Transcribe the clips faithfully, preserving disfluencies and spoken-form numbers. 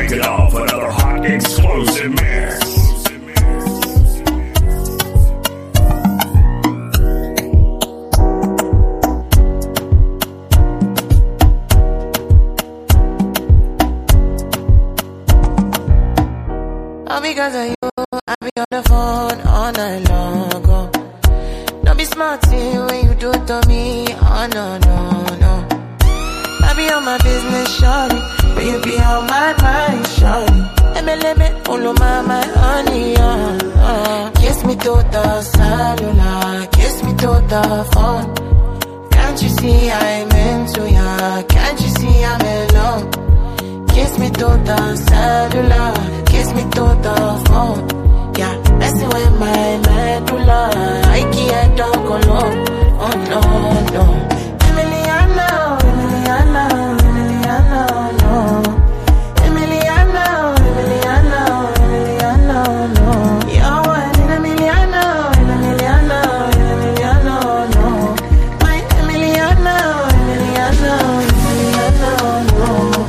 kicking off another hot explosive mix. All because of you, I be on the phone all night long. Oh. Don't be smarty when you do it to me. Oh no, no, no. I be on my business, shawty, but you be on my mind, shawty. Let me, let me, follow my, my honey, uh, uh. Kiss me to the cellular, kiss me to the phone. Can't you see I'm into ya? Can't you see I'm in love? Kiss me to the cellular, kiss me to the phone. Yeah, messing with my medulla. I can't talk alone. Oh no, no. Emiliano, Emiliano, Emiliano, no. Emiliano, Emiliano, Emiliano, no. You're one in Emiliano, in Emiliano, in Emiliano, no. My Emiliano, Emiliano, Emiliano, no.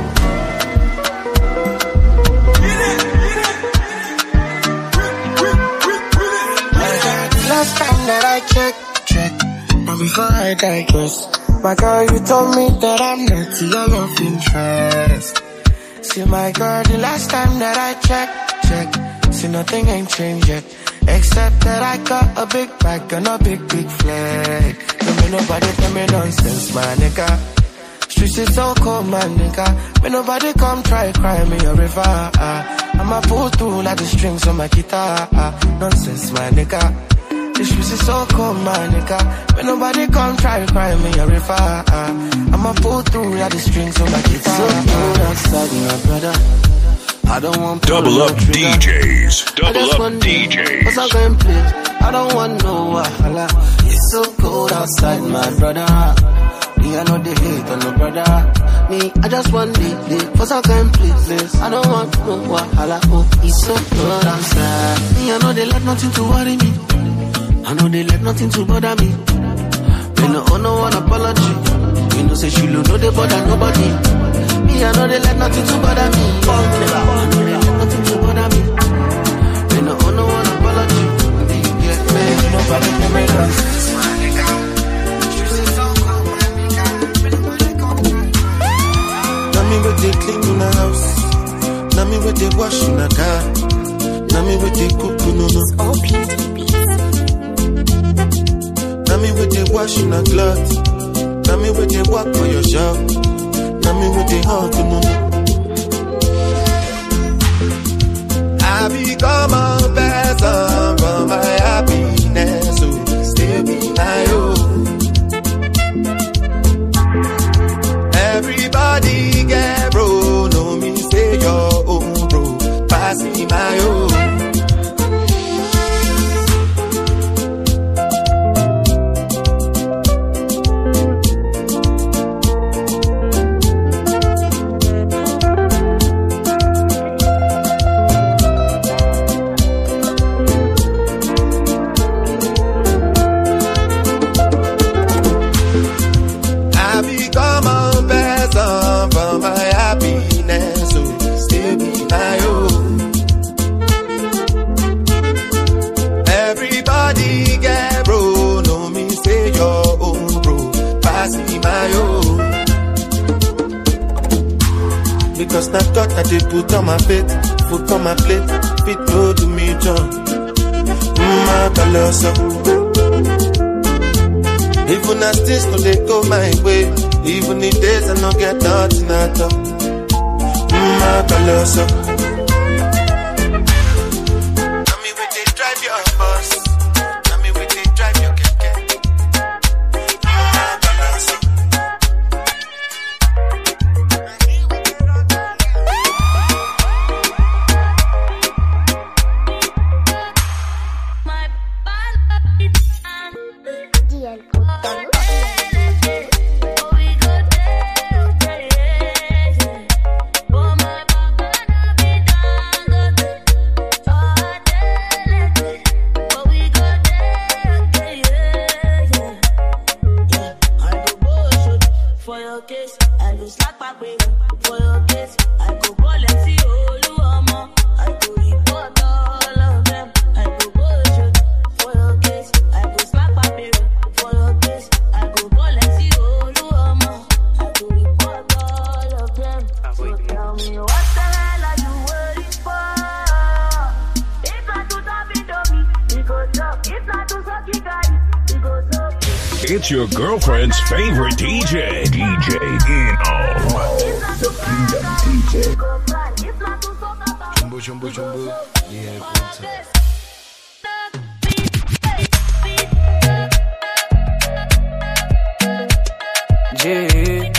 Last time that I check, check, but before I digress, my girl, you told me that I'm not your love interest. See, my girl, the last time that I check, check, see, nothing ain't changed yet, except that I got a big bag and a big, big flag. Don't make nobody tell me nonsense, my nigga. Streets is so cold, my nigga. May nobody come try cry me a river. uh. I'ma pull through like the strings on my guitar. uh. Nonsense, my nigga. The streets is so cold, my nigga. When nobody come try to cry me a river. uh, I'ma pull through like the strings on my guitar. So cold outside, my brother. I don't want double up D Js. Double up D Js. Cause I can play. I don't want no wahala. It's so cold outside, my brother. Me, I know they hate on no brother. Me, I just want the cause I can play this. I don't want no wahala. Oh, it's so cold outside. Me, I know they let nothing to worry me. I know they let nothing to bother me. Me no owe no one apology. Me no say she no they bother nobody. Me I know they let nothing to bother me. I know they let nothing to bother me. Me no owe no one apology. Yeah, man, nobody can make us. Now me with they clean in the house. Now me with they wash in the car. Now me with they cook in the house. Now me with the wash in a cloth. Now me with the walk for your shop. Now me with the hug, no. I become a person for my happiness. So stay be my own. Everybody get bro. No me say your own bro. Pass me my own. Because that God that they put on my plate, put on my plate, fit no to me, John. Mmm, colossal. Even as things no they go my way, even the days I no get nothing at all. Mmm, colossal. For your case, I go go let's see Oluomo. I go report all of them. I go go shoot for your case. I go slap a baby for your case. I go go let's see Oluomo. I go report all of them. So tell me what the hell are you waiting for? If not to stop it on me, we go talk. If not to suck it, guys, we go talk. It's your girlfriend's favorite D J, D J Eno. The Kingdom D J. Jumbo, jumbo, jumbo. Yeah, J.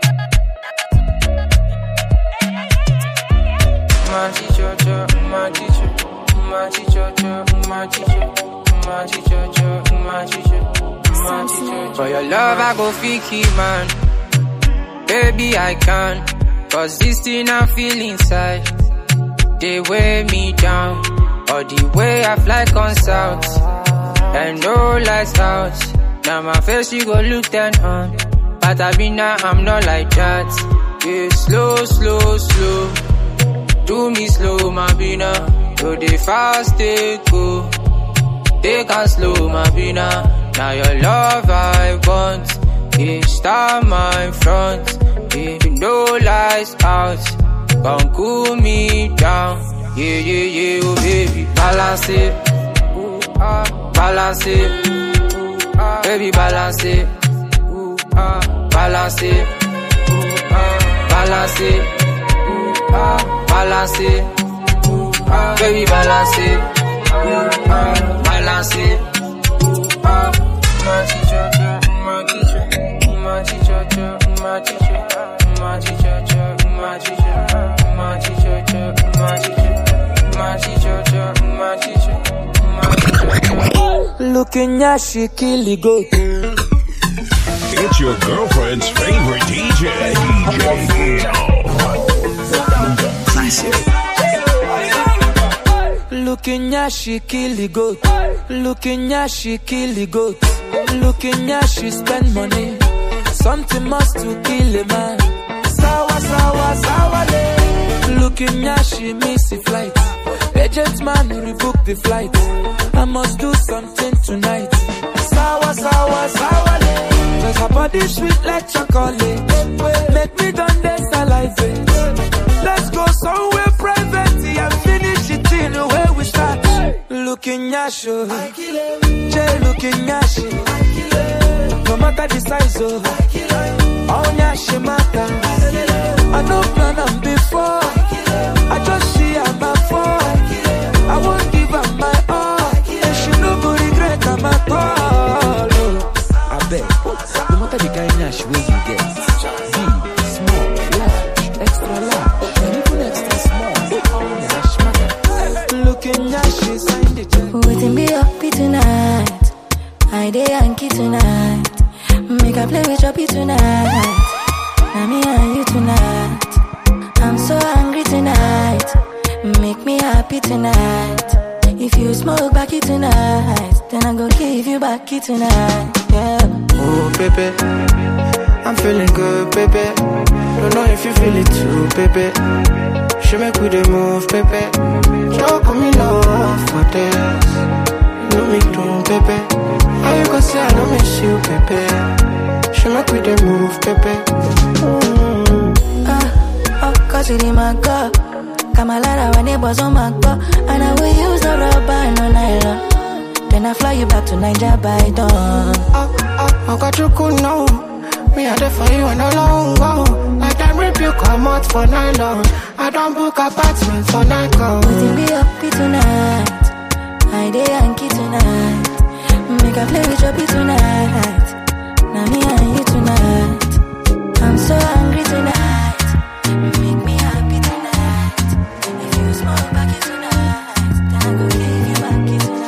My teacher, my teacher, my teacher, my teacher, my teacher, my teacher. For your love, I go fiki, man. Baby, I can. Cause this thing I feel inside, they weigh me down. Or the way I fly on south, and no lights out. Now my face, you go look down on. But I be now, I'm not like that. Yeah, slow, slow, slow. Do me slow, my bina. Do the fast, they go. They can slow, my bina. Now your love I want, yeah, start my front, yeah, no lights out, gon' cool me down, yeah, yeah, yeah, oh baby, balance it, ooh, ah, balance it, ooh, ah, baby, balance it, ooh, ah, balance it, ooh, ah, balance it, ooh, ah, balance it, ooh, ah, baby, balance it, ooh, ah, balance it. My teacher, my teacher, my teacher, my teacher, my teacher, my teacher, my teacher, my teacher, my teacher, my teacher, my teacher. Looking at she kill the goat. It's your girlfriend's favorite D J, D J Eno. Looking at she kill the goat. Looking at she kill the goat. Looking at she spend money. Something must to kill a man. Sawa, sawa, sawa, day. Looking at she miss the flight. Agent man rebook the flight. I must do something tonight. Sawa, sawa, sawa, day. Cause her body sweet like chocolate. Make me done this salivate. Let's go somewhere private and finish it in the way we start. Looking at you, Jay looking at you. No matter the size of, all ya she matter. I don't plan on before. I just see her my fall. I won't give her my all. And she no go regret her my all. I bet, no matter the kind of way you get, big, small, large, extra large, and even extra small, all yash matter. Looking at she signed it. Waiting be up tonight. I day Yankee tonight. Make a play with Choppy tonight. Now me and you tonight. I'm so angry tonight. Make me happy tonight. If you smoke backy tonight, then I go give you backy tonight. Yeah. Oh baby, I'm feeling good, baby. Don't know if you feel it too, baby. She make with the move, baby. Don't call me love for this. You know me too, baby. How you gonna say I don't miss you, baby? She make with the move, baby. Mm. Ah, oh, cause it in my cup. Kamalara when it was on my cup. And I will use the rubber, no nylon. Then I fly you back to Niger by dawn. Oh, oh, I got you cool now. Me a there for you and a long go. Like that rip you come out for nylon. I don't book apartment for night go. Waiting be up tonight. I day Yankee tonight. Make a play with Choppy tonight. Now me and you tonight. I'm so angry tonight. Make me happy tonight. If you smoke back it tonight, then I go give you back it tonight.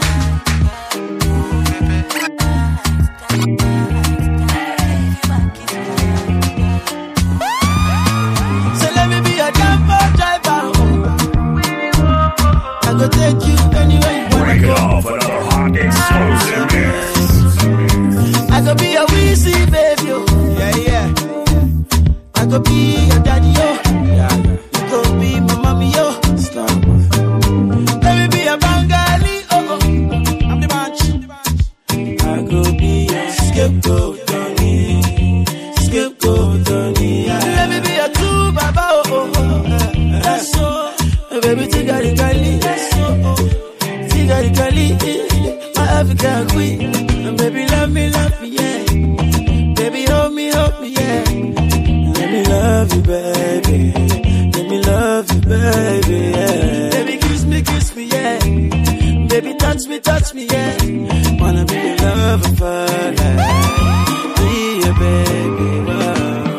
I go take you anywhere you wanna Break it go. off another hot explosive mix. I go be a Weezy baby, oh. Yeah, yeah. I go go be your daddy, yo. Yeah, yeah. You go be my mommy, yo. Stop. Let me be a Bengali, oh oh. I'm the bunch. I go be your scapegoat, Tony. Scapegoat, Tony. Let me be a true baba, oh oh. That's so. Baby, tigari kali. That's so. Tigari kali. My African queen. Baby, love me, love me, yeah. Baby, hold me, hold me, yeah. Let me love you, baby. Let me love you, baby, yeah. Baby, kiss me, kiss me, yeah. Baby, touch me, touch me, yeah. Wanna be your lover for life. Be your baby, wow.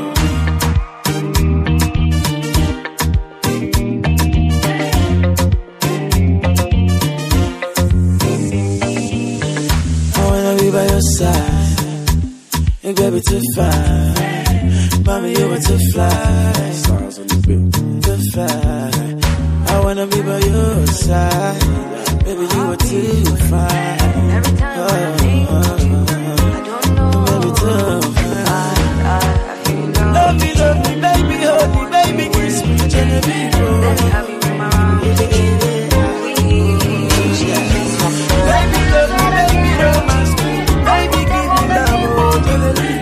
I wanna be by your side. You baby too fine. Mommy, you were too fly. Stars on the bill. Too fly. I wanna be by your side. Baby, you were too fine. Every time oh, I think oh, of you, I don't know. Baby, too fine. I, I, I feel love. Love me, love me, baby, hold me, baby, kiss me, Genevieve. Let me have you in my arms. Baby, love me, baby, romance me. Baby, give me love, oh, Genevieve.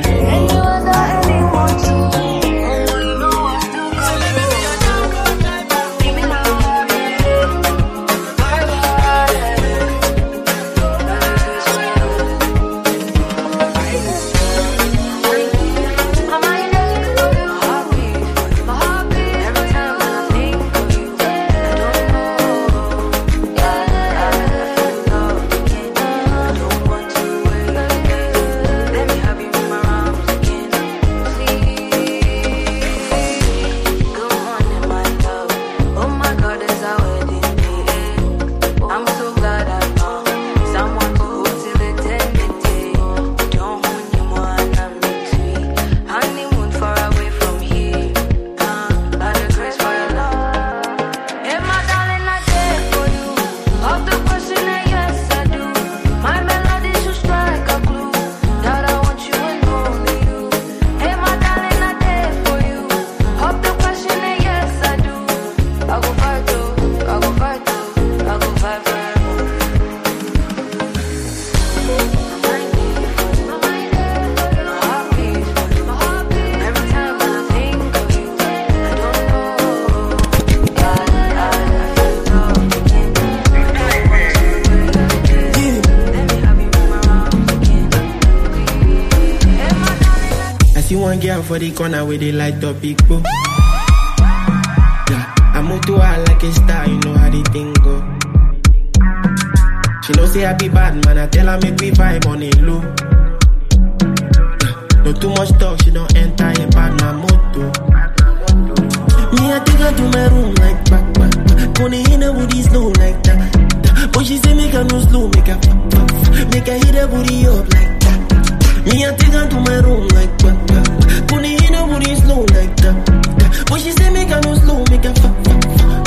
For the corner where they light up people. Yeah, I move to her like a star, you know how the thing go. She know say I be bad man, I tell her make we vibe on it low. Yeah, no too much talk, she don't enter a bad man moto. Me I take her to my room like back back. Pony in her booty slow like that. But she say make her no slow, make her fuck fuck. Make her hit her booty up like that. Me I take her to my room like back back. Pony in her booty slow like that. But she say make her no slow, make her fuck fuck fuck.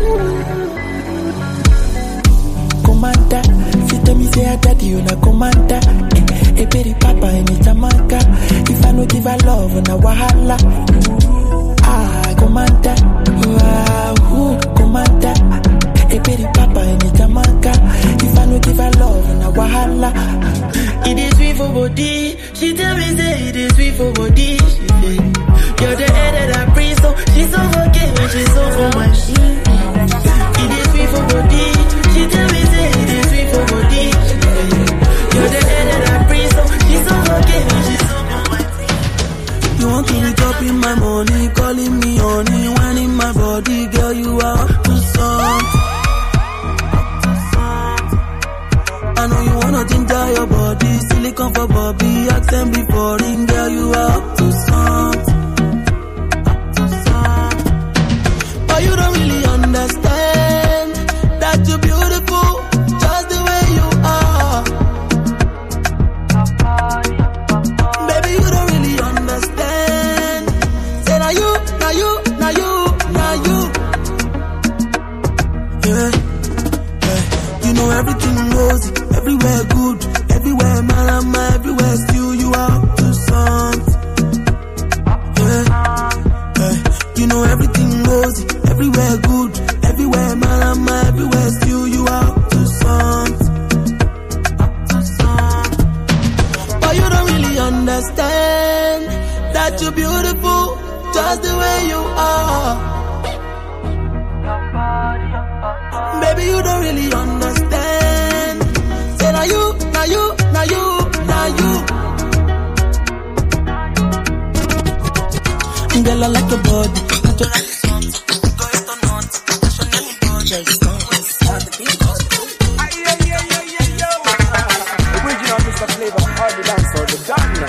Commander, she tell me say her daddy you na commander. Eh, eh, baby papa in Jamaica. If I no give her love on a wahala. Ah, commander, ah, ooh, commander. Eh, baby papa in Jamaica. If I no give her love on a wahala. It is sweet for body. She tell me say it is sweet for body. She say you're the air that I breathe, so she's so okay when she's so for my shit. It is sweet for body. She tell me say it is sweet for body. She say you're the air that I breathe, so she's so okay when she's so for my shit. You want to be up in my money, calling me honey, when in my body, girl you are up to something. I know you wanna ginger your body, silicone for Bobby, accent before ring, girl you are up to something. But you don't really understand that you're beautiful, just the way you are. Baby, you don't really understand. Say now you, now you, now you, now you. Yeah, yeah. You know everything rosy, everywhere good, everywhere malama, everywhere still you are up to something. Yeah. You know everything rosy, everywhere good, everywhere malama, everywhere still you out to something. But you don't really understand that you're beautiful just the way you are. Baby, you don't really understand. Say now you, now you, now you, now you. Girl, I like your body. Naturally something. Go esto noche. Passionally body. Original Mister Flavor, hard to dance for the Ghana.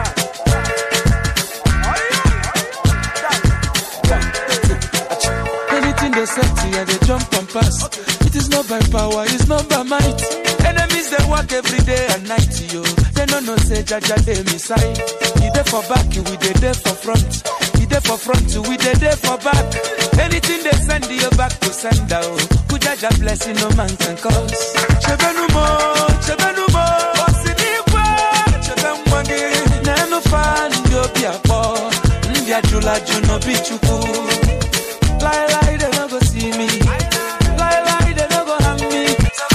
Anything they sexy and they jump and pass. It is not by power, it's not by might. Enemies they work every day and night, yo. They don't know say Jaja they missile. You there for back, we they there for front. You there for front, we they there for back. Anything they send you back to send out. Who Jaja blessing no man can cause. Chebenumo, chebenumo, osiniwa, chebemwangi. Nenu fan yo biapo, ndia jula juno bichuku. Lie lie they no go see me. Lie lie they no go hang me.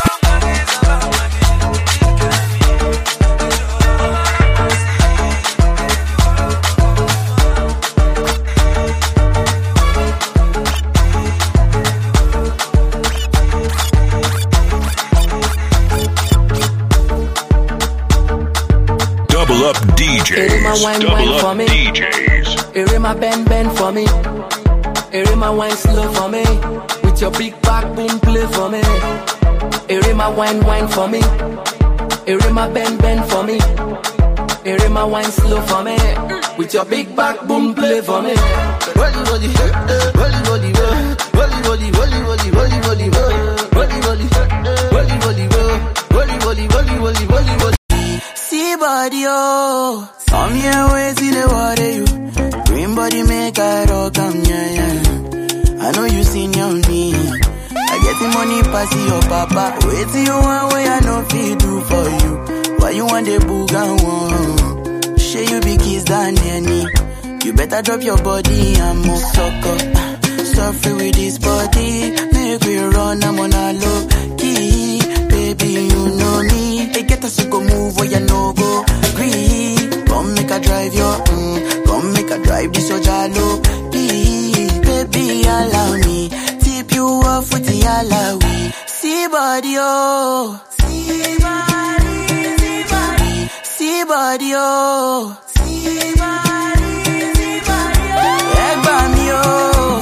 Double up D Js. wine, Double wine for up me. D Js. Here my bend, bend for me. Here my wine slow for me. With your big back boom play for me. Here my wine, wine for me. Here my bend, bend for me. Here my wine slow for me. With your big back boom play for me. Rolly, rolly, rolly, rolly, rolly, rolly, rolly, rolly, rolly, rolly, rolly, rolly, rolly, rolly, rolly, rolly, rolly, rolly, rolly. See body, oh, some here ways in the water, you. Green body make I rock, I'm yeah, yeah. I know you seen your me. I get the money pass your papa. Wait till you want way I know feed do for you. Why you want the boogan one? Share you be kiss than any. You better drop your body and move sucker. Suffer with this body. Make we run, I'm on a low key. Baby, you know me. They get us to go move where you no go. Green. Come make a drive your mm. Come make a drive this your jalo. Please, baby, allow me. Tip you off with the alawi. See body, oh. See body, see body. See body, oh. See body, see body, oh. Egg by me, oh.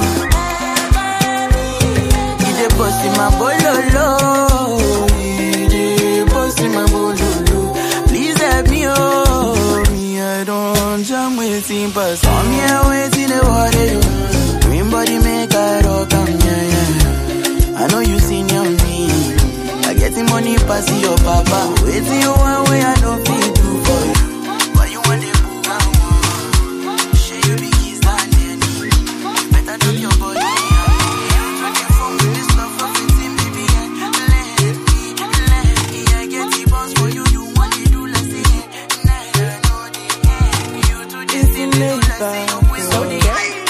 You dey bust in my bololo. You dey bust in my bololo. Please help me, oh. Me, I don't jam waiting, but some here waiting the water, you. Green body make I rock, I'm yeah, yeah. I know you seen your me. I get the money pass your papa. Wait till you one way I don't feel do for you. Why you want the booga? Share you be kiss than any. You better drop your body. You can phone with this love for fifteen, baby. Let me, let me. I get the boss for you. You want to do let's say. Nah, I know the end. You to this in later. So the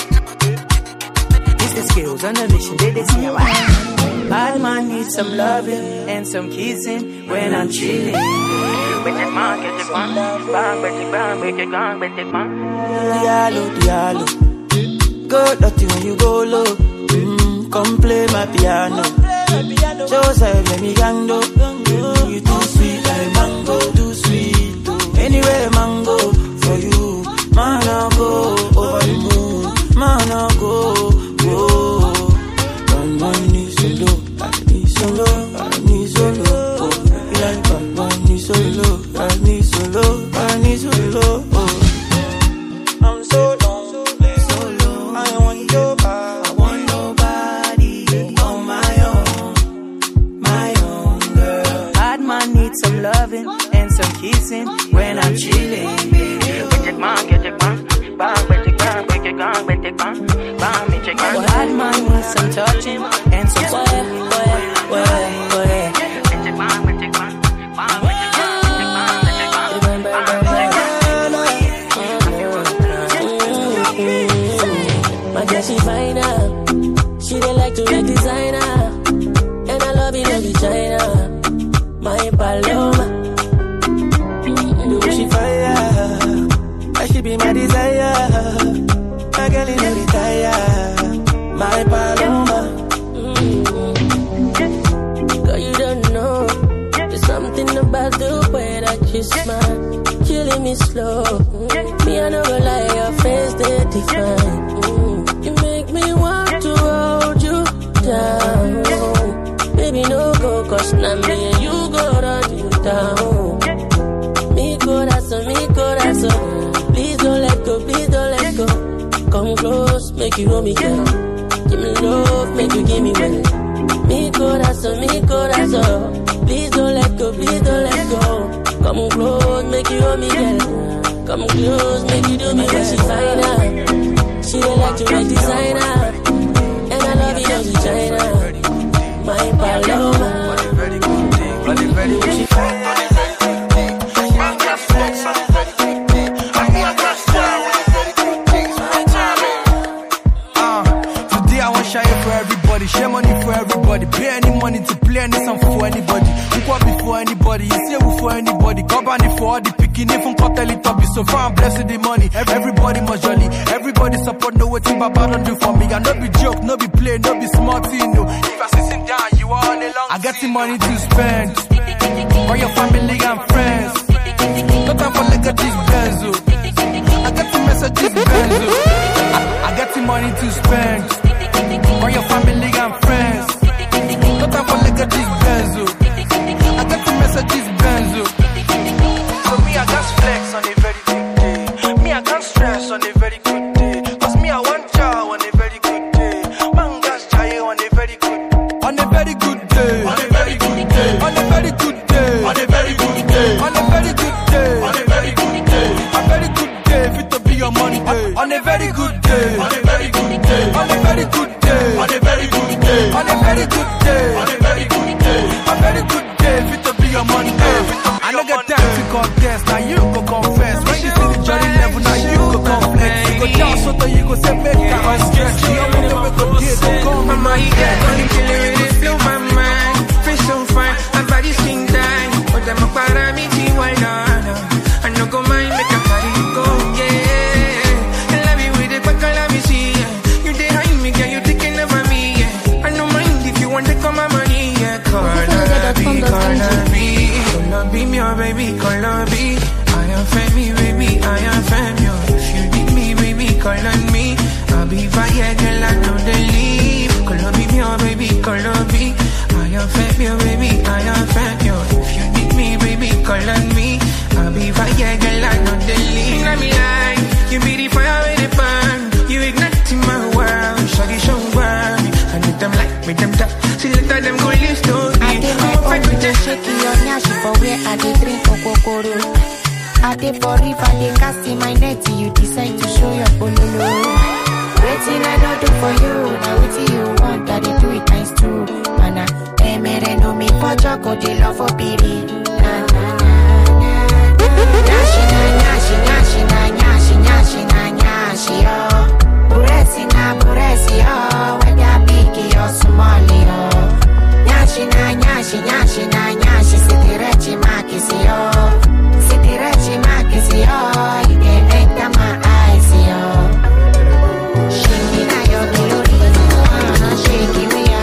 It's the skills on the mission, they did see a while. Bad man needs some loving and some kissing when I'm chilling. Diallo, diallo. Go dirty when you go low. Mm, come play my piano. Joseph, let me gango. Mm, you too sweet like mango, too sweet. Too. Anywhere mango for you. Man, I'll go over the moon. Man, I'll go, go. One man needs so low, I need so low, I need so low. Oh, like one man needs so low, I need so low, I need so low. Oh. I'm so low, so low. I want your body, I want nobody on my own, my own girl. Bad man needs some loving and some kissing when I'm chilling. Bad man needs some touching and some soothing. My Jessie finer. She dey like to make designer, and I love it every China. My Paloma, mm-hmm. The way she fire, that she be my desire. My girl in the retire, my Paloma. Mm-hmm. Girl, you don't know, there's something about the way that you smile, killing me slow. Mm-hmm. Me, I never lie, your face they define. Mm-hmm. You make me want to hold you down. Baby, no go, cause now me and you go run you down. Me corazón, mi corazón. Please don't let go, please don't let go. Come close, make you hold me, girl. Give me love, make you give me well. Mi corazón, mi corazón. Please don't let go, please don't let go. Come close, make you hold me, girl. Come close, make you do me well. She finer, she dey like to make designer, and I love it every China. My Paloma, very good thing, very very good thing. Share money for everybody, pay any money to play any song for anybody. Who can be for anybody, you say who for anybody. Company for all the picking, if I'm tell it up, so far I'm blessed with the money. Everybody must jolly, everybody support, know what thing Baba don't do for me. I no be joke, no be play, no be smart, you know. If I sit down, you are all along. I got the money to spend, for your family and friends. No time for like a this benzo. I got the messages benzo. I got the money to spend, for your family and friends. No time for like a this benzo. I got the messages benzo. So me I got flex on a very good day. Me I got stress on a very good day. Cause me I want chow on a very good day. Man gas chai on a very good, on a very good day. On a very good day. On a very good day. On a very good day. On a very good day. On a very good day. A very good day fit to be your money day. On a very good day. On a very good day. On a very good day. On a very good day. On a very good day. On a very good day. A very good day fit to be your money day. I no get time to contest, now you go confess. When you see the journey level, now you go complex. You go down so that you go say make that stress. You don't know where go get go come. Mama, you got money killing me, blow my mind. Feel so fine, my body skin die. But I'm a para me, see why not? I no go mind, make a party go, yeah. I love you with it, but I love you, see, yeah. You behind me, girl, you thinking about me, yeah. I no mind if you want to come my money, yeah. Call be, call be. Call be me, oh baby, call be. I am family, baby, I am family. If you need me, baby, call on me. I'll be fire, girl, I know they leave. Call be me, oh baby, call be. I am family, baby, I am family. If you need me, baby, call on me. I'll be fire, girl, I know they leave. Let me lie, you be the fire with the burn. You ignite in my world, shawty show world. I need them like, make them tough. See, let them go live story. I did my own with the shaky on yashi for where I did drink kokoro. I did for if I did cast in my net, you decide to show your bololo. Waiting I don't do for you, now waiting you want, I did do it times two. Mana, emere no me for choco, they love for piri. Na na na na. Nyashi na nyashi, nyashi na nyashi, nyashi na nyashi yo. Buresi na buresi yo, whether big or small yo. Nyashi na nyashi, nyashi na nyashi, sitirechi makisi yo. Sitirechi makisi yo, you can enter my eyes yo. Shake na your glory, uh, shake me ya.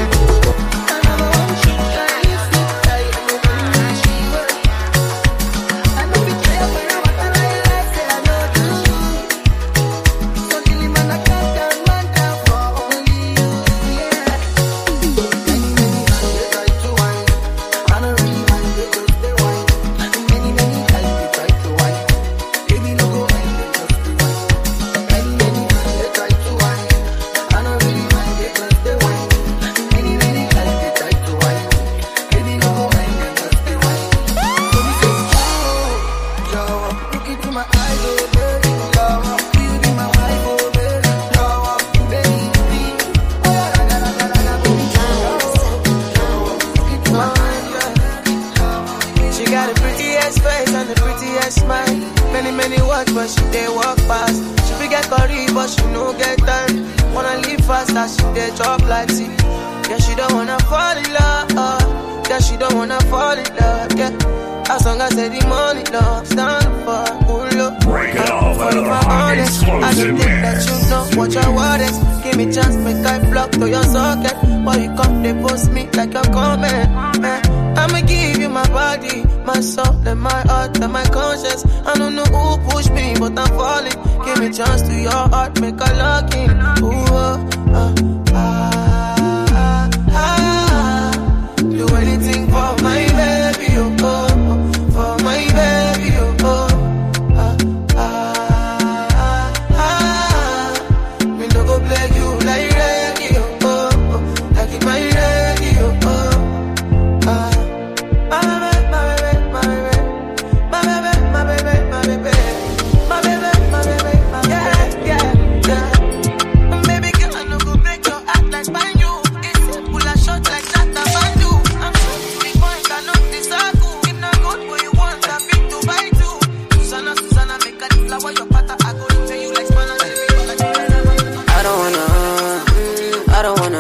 fast as she dey chop like tea. Yeah, she don't wanna fall in love. Yeah, she don't wanna fall in love. Yeah, as long as I the money, love stand for good love. Break it off For another my hot honest, I explosive should think that mix. you know what your word is. Give me chance, make I block to your socket. Why you come, they post me like you're coming. Eh, I'ma give you my body, my soul, and my heart, and my conscience. I don't know who pushed me, but I'm falling. Give me chance to your heart, make a lock in. Ooh, uh, uh, ah, ah, ah. Do anything for my baby, oh, oh, oh. For my baby, oh, oh. Ah, ah, ah, ah. Me no go play you like radio, oh, oh. Like it my radio, oh. Ah. My baby, my baby, my baby. My baby, my baby, my baby. My baby, my baby, my baby. Yeah, yeah, yeah. Baby girl, I no go break your heart like banjo. It's simple as short like that, I find you. I'm sure to be point, I know this I go. If not good what you want, I fit to buy too. Susanna, Susanna, make a flower your pattern. I go tell you like Spanish. I don't wanna, I don't wanna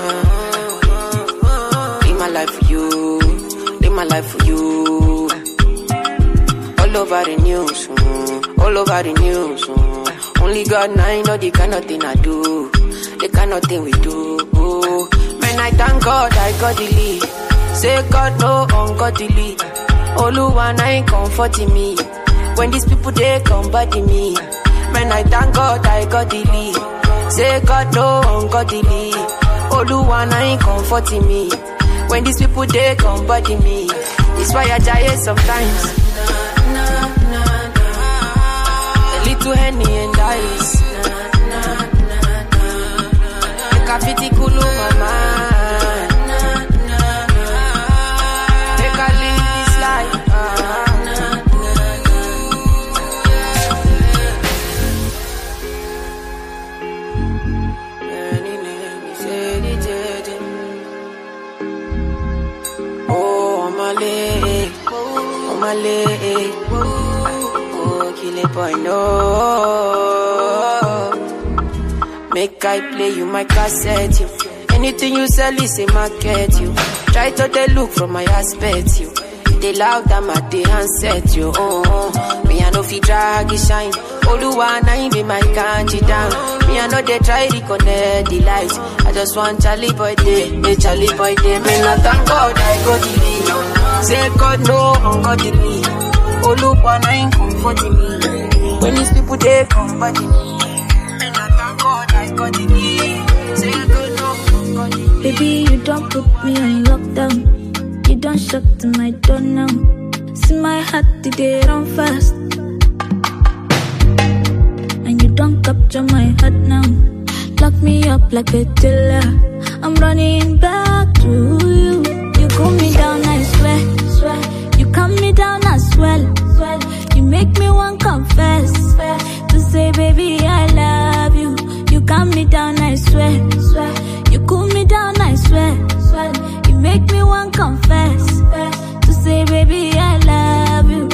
live my life for you, live my life for you. All over the news, mm, all over the news. Mm. Only God and I know the kind of thing I do, the kind of thing we do. Oh. Man, I thank God I got the lead. Say God no ungodly. Oluwa na ain't comforting me. When these people they come body me. Man, I thank God I got the lead. Say God no ungodly. Oluwa na ain't comforting me. When these people they come body me. It's why I die sometimes. A little Henny and ice. Make a pity cool my mind. Make a live this life. Oh, I'm a late, I'm a late. Oh, kill it, boy, no. Make I play you my cassette, you. Anything you sell is a market, you. Try to they look from my aspect, you. They loud them at the handset, you. Oh, oh. Me I know fi drag it shine. Oluwa na him be my kanji down. Me I know they try to connect the lights. I just want Charlie boy day, hey Charlie boy day. Me not thank God I got the lead. Say God no ungodly. Oluwa na him comforting me. When these people they come body me. Me not thank God I got the lead. Say God no ungodly. Baby, you don't put me on lockdown. You don't shut to my door now. See my heart did it run fast. And you don't capture my heart now. Lock me up like a killer. I'm running back to you. You cool me down, I swear, swear. You calm me down, I swear, swear. You make me want confess, swear. To say, baby, I love you. You calm me down, I swear, swear. You cool me down, I swear, swear. You make me want confess, swear. To say, baby, I love you.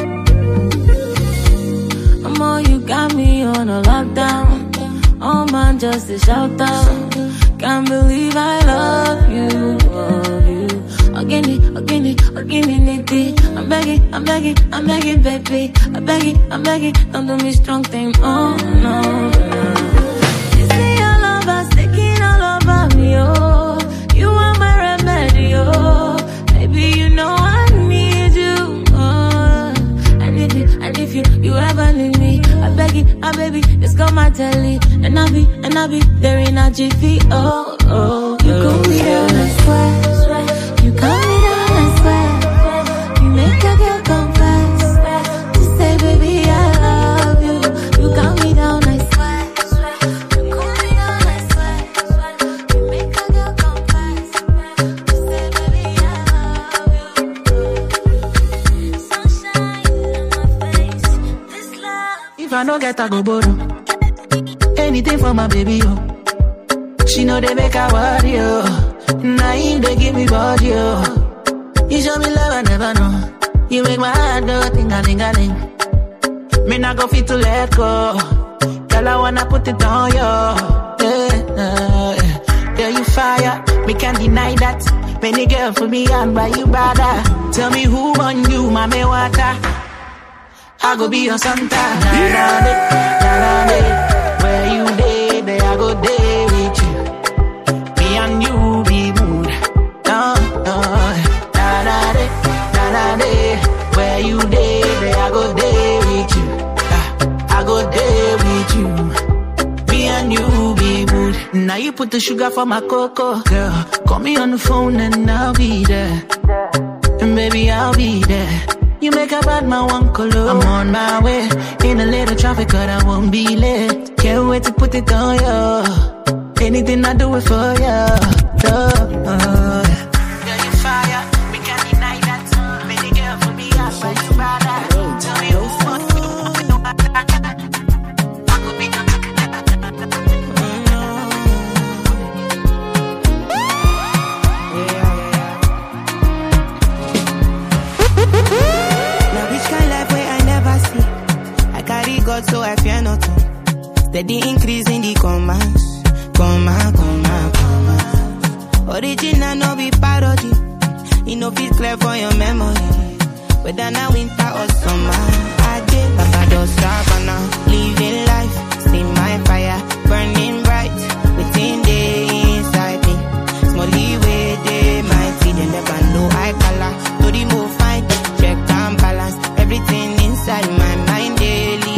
Mama, you got me on a lockdown. Oh man, just a shout out. Can't believe I love you, love you. Again, again, again, again. I'm begging, I'm begging, I'm begging, baby. I'm begging, I'm begging. Don't do me strong thing, oh no. You see all of us taking all over me, oh. You are my remedy, oh. Baby, you know I need you, oh. And if you, and if you, you ever need me, I beg it, I baby, just come my telly. And I be, and I be there in a jiffy, oh, oh. You cool me down, I swear, swear. You calm me down, I swear, swear. You make a girl confess, swear. To say, baby, I love you. You calm me down, I swear, swear. You cool me down, I swear, swear. You make a girl confess, swear. To say, baby, I love you. Sunshine on my face, this love. If I don't get a go borrow anything for my baby, oh. She know they make her worry, oh. Now him they give me body, oh. You show me love I never know. You make my heart do ting-a-ling-a-ling. Me not go fit to let go. Girl, I wanna put it on you, yeah, yeah. you fire, we can't deny that. Many girl for me and by you bother. Tell me who on you, mame water. I go be your Santa. Na na de, na na de. Where you day, there I go day with you. Me and you be mood. No, no. Na na de, na na de. Where you day, there I go day with you. I go day with you. Me and you be mood. Now you put the sugar for my cocoa, girl. Call me on the phone and I'll be there. And baby, I'll be there. You make a bad man one color. I'm on my way. In a little traffic, but I won't be late. Can't wait to put it on you. Anything I do it for you. Yeah, you fire. We can't deny that. Many girl for me, I buy you better. Tell me who wants me. I could be God, so I fear nothing. Steady increase in the commands. Command, command, command. Original, no be parody. You know, feel clear for your memory. Whether now winter or summer, I did Papa does Savannah. Living life, see my fire burning bright within the inside me. Small leeway, they might see them never know I color. To the move fine, check and balance everything inside my mind daily.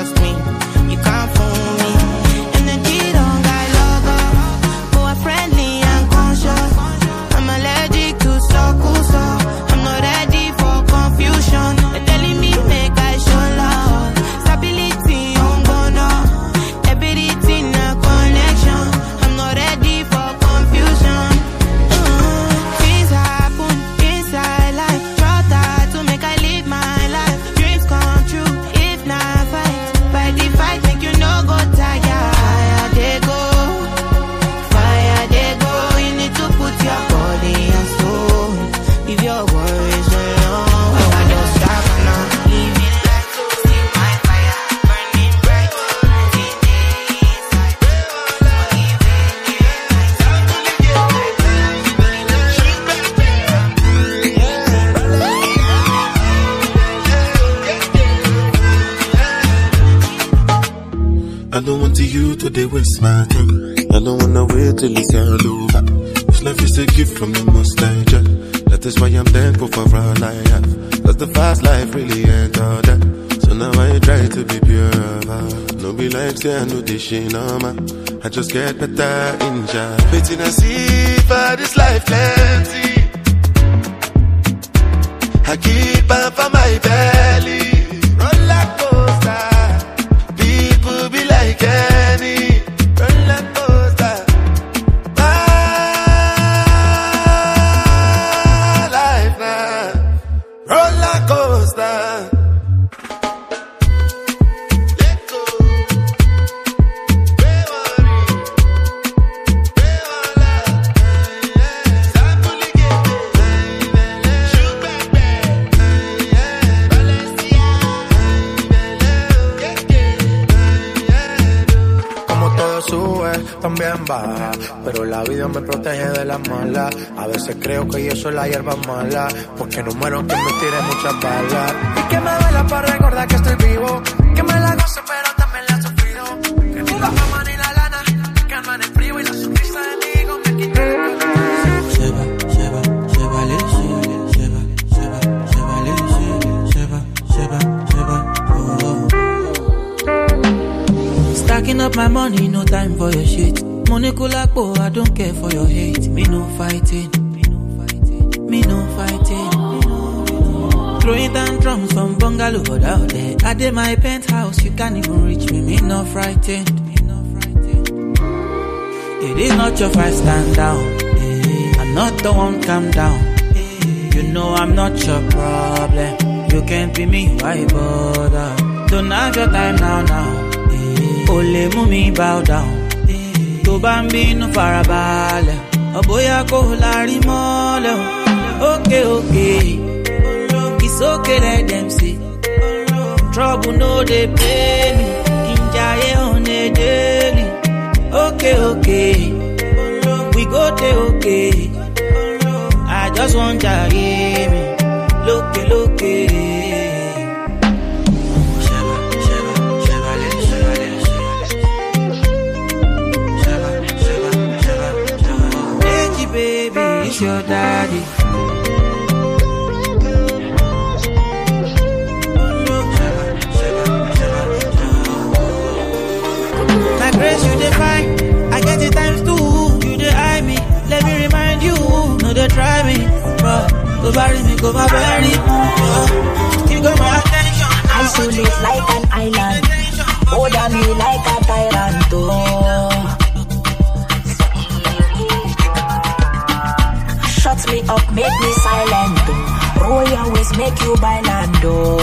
I don't want to you to they waste my time. I don't wanna wait till it's all over. This life is a gift from the Most High Jah. That is why I'm thankful for all I have. Cause the fast life really ain't all that. So now I try to be pure. No be like say I know this shit no man. I just get better in Jah. Waiting I see for this life plenty. I keep up for my belly. Roller coaster. People be like any roller coaster. My life now, roller coaster. Let go. También baja, pero la vida me protege de las malas. A veces creo que yo soy la hierba mala, porque no muero que me tire muchas balas. Y que me duela para recordar que estoy vivo, que me la goce pero también la he sufrido. Que ni la fama ni la lana, que ando en el frío y la sonrisa de mi hijo me quita el color. Sheba, sheba, sheba, le, sheba, sheba, sheba, le, sheba, sheba, sheba, oh. Stacking up my money, no time for your shit. Money kulakbo, I don't care for your hate. Me no fighting, me no fighting, me no fighting. Throwing down drums from bungalow out there. I did my penthouse, you can't even reach me. Me no frightened, me no frightened. It is not your fight, stand down. I'm not the one, calm down. You know I'm not your problem. You can't be me, why bother? Don't have your time now, now. Ole mumi bow down. To bambino farabale. Oboya ko lari mole. Okay, okay. It's okay, let them see. Trouble no they pay me. Injaye on a daily. Okay, okay. We go won't jare me. Look, look, baby, it's your daddy. My grace you define, I get it times two. You dey eye me, let me remind you. No, they try me, but go bury me, go my bury. You got my attention. Isolate like an island, order me like a tyrant. Oh. Shut me up, make me silent. Roll your ways, make you violent.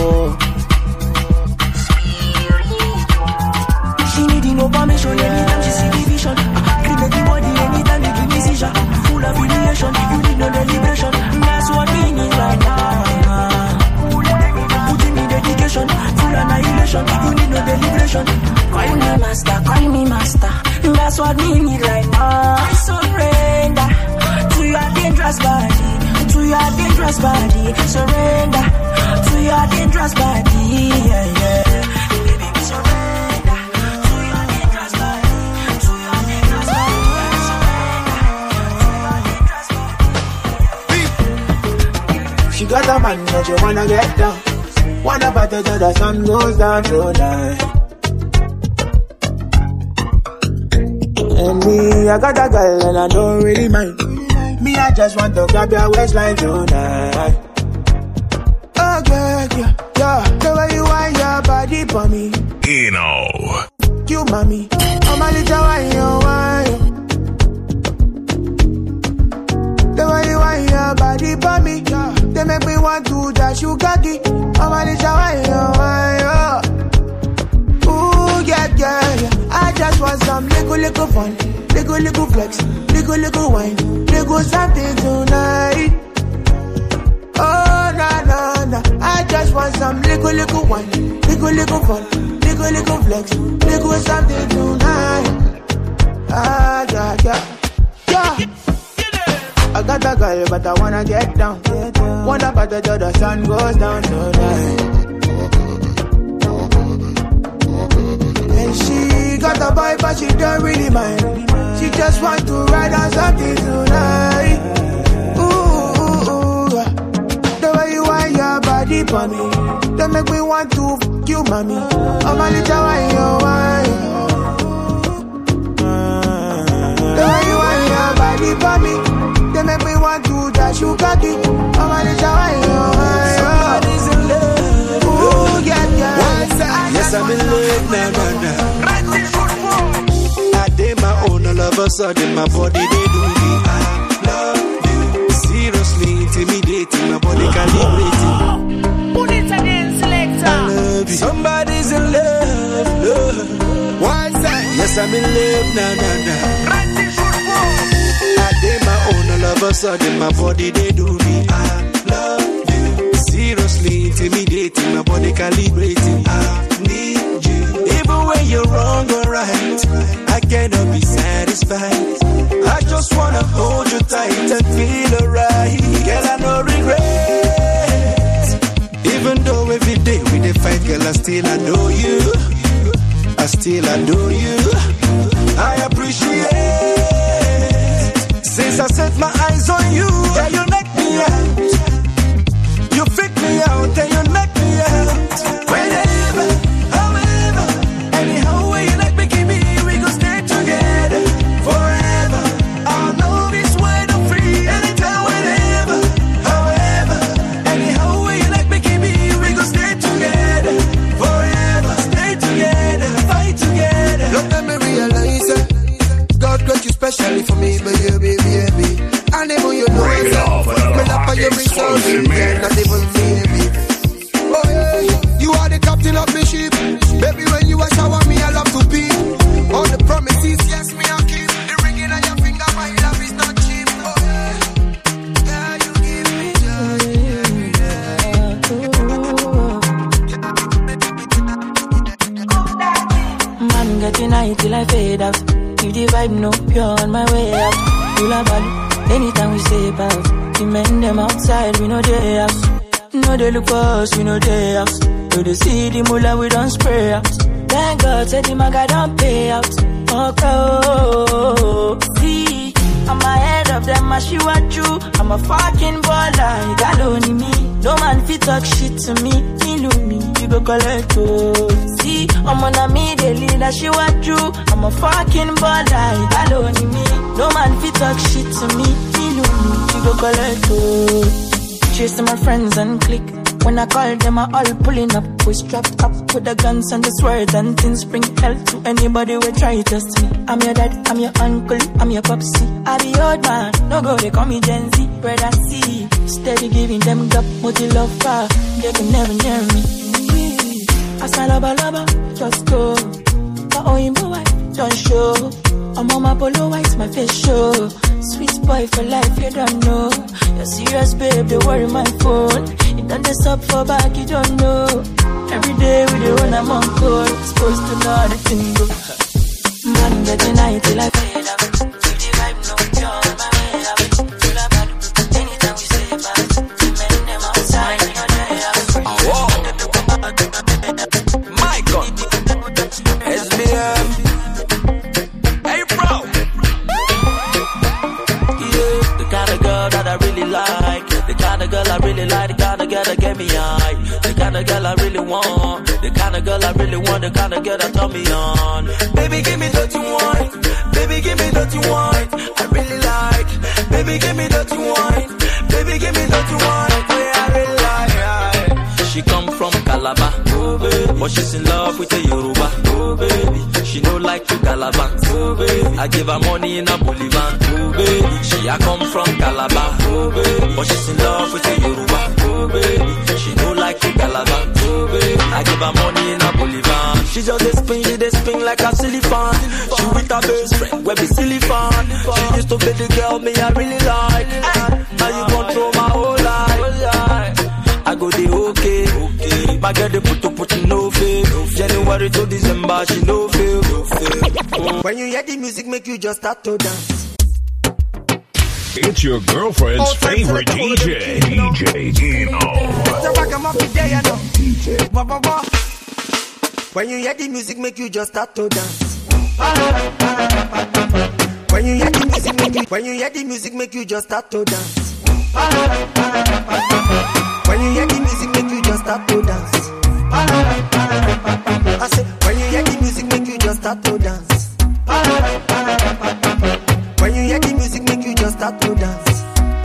She needing no permission anytime she see the vision. Create the body anytime you give me seizure. Full of humiliation, you need no deliberation. That's what we need right now. Putting me dedication, full annihilation. You need no deliberation. Call me master, call me master. That's what we need right now. I surrender to your dangerous body, to your dangerous body. Surrender to your dangerous body. Yeah, yeah. Baby, we surrender to your dangerous body, to your dangerous body. She got a man that you wanna get down. Wanna party till the sun goes down tonight. And me, I got a girl and I don't really mind. Me, I just want to grab your waistline tonight. Oh, yeah, yeah, yeah. The way you want your body for me. You know. You, mommy. I'm a little wine, you wine. The way you want your body for me. Yeah. They make me want to dash you cocky. I'm a little wine, you wine, oh. Ooh, yeah, yeah, yeah. I just want some little, little fun. Little, little flex. Little, little wine. Little something tonight. Oh, na, na, na. I just want some little, little wine. Little, little fun. Little, little flex. Little something tonight. Ah, yeah, yeah. Yeah. I got a girl, but I wanna get down. Wanna party till the sun goes down tonight. And she got a boy, but she don't really mind. She just want to ride on something tonight. Ooh, ooh, ooh. The way you want your body for me. They make me want to f*** you, mommy. I'm a little wine, you wine. The way you want your body for me. They make me want to dash you cocky. I'm a little wine, you wine. Somebody's in love. Ooh, yeah, yeah. Yes, I'm in love, nah, nah, nah. I did my own, all of a sudden my body, they do me. I love you. Seriously intimidating, my body calibrating. Put it again, selector. I love you. Somebody's in love, love. What's that? Yes, I'm in love, nah, nah, nah. I did my own, all of a sudden my body, they do me. I love you. Seriously intimidating, my body calibrating. I need you. Even when you're wrong or right, I cannot be satisfied. I just wanna hold you tight and feel alright. Girl, I no regret. Even though every day we dey fight, girl, I still adore you. I still adore you. I appreciate. Since I set my eyes on you, yeah, you knock me out. You fit me out and you knock me out. Whenever, however, anyhow way you like me, give me, we gon' stay together forever. I'll know this word I'm free anytime, whenever, however, anyhow way you like me, give me, we gon' stay together forever. Stay together, fight together. Don't let me realize it. God got you specially for me, baby, baby, baby. And even you know Break it off with me love for a your exclusive resources, mix. not even baby. Oh yeah, you are the captain of the ship. Baby, when you a shower me, I love to be. All the promises, yes, me I keep. The ringing on your finger, my love is not cheap. Oh yeah, yeah, you give me joy. Man, getting high till I fade out. You the vibe, no pure on my way out. Pull a ball, anytime we step out. The men them outside, we know they house. No they look for us, we know they house. Do they see the mullah, we don't spray out. Thank God, said the maga don't pay out. Okay, oh, see, I'm ahead of them, I she want you. I'm a fucking baller, you got only me. No man fit talk shit to me, me know me, you go collect oh. See, I'm on a me, the leader, she want you. I'm a fucking baller, you got only me. No man fit talk shit to me, me know me, you go collect oh. Chasing my friends and click. When I call them, I all pulling up. We strapped up with the guns and the swords and things. Bring hell to anybody who try to test me. I'm your dad, I'm your uncle, I'm your popsy. I be old man, no go, they call me Gen Z. Brother C, steady giving them gap, multi love far. They can never near me. I smell lava lava, just go. My own boy, don't show. I'm on my polo white, my face show. Sweet boy for life, you don't know. You're serious, babe, they worry my phone. You done this up for back, you don't know. Every day with you when I'm on call, supposed to know how the thing go. Man, get the night till I fade up. Keep the vibe, no joy, my way up. Full of bad, anytime we say bad. The men them outside, you know they have. My God, S B M. Hey, bro. Yeah, the kind of girl that I really like. The kind of girl I really like. The kind of girl that get me high. The kind of girl I really want. The kind of girl I really want. The kind of girl that turn me on. Baby, give me what you want. Baby, give me what you want. I really like. Baby, give me what you want. Baby, give me what you want. Yeah, I really like. She come from Calabar, oh baby, but she's in love with a Yoruba, oh baby. She no like to Calabar, oh baby. I give her money in a Bolivar, oh baby. She a come from Calabar, oh baby, but she's in love with a Yoruba, oh baby. She no like to Calabar, oh baby. I give her money in a Bolivar. She just a spin, she dey spin like a silly fan. She with her best friend, we be silly fan. She used to be the girl me I really like. Now you control my whole life. I go the okay, okay. My girl they put to put in no fail. January to December she no fail, no fail. Mm. When you hear the music make you just start to dance. It's your girlfriend's favorite D J, D J Dino. When you hear the music make you just start to dance. When you hear the music make you, when you hear the music make you just start to dance. When you hear the music make you just start to dance. I say, when you hear the music make you just start to dance. When you hear the music make you just start to dance.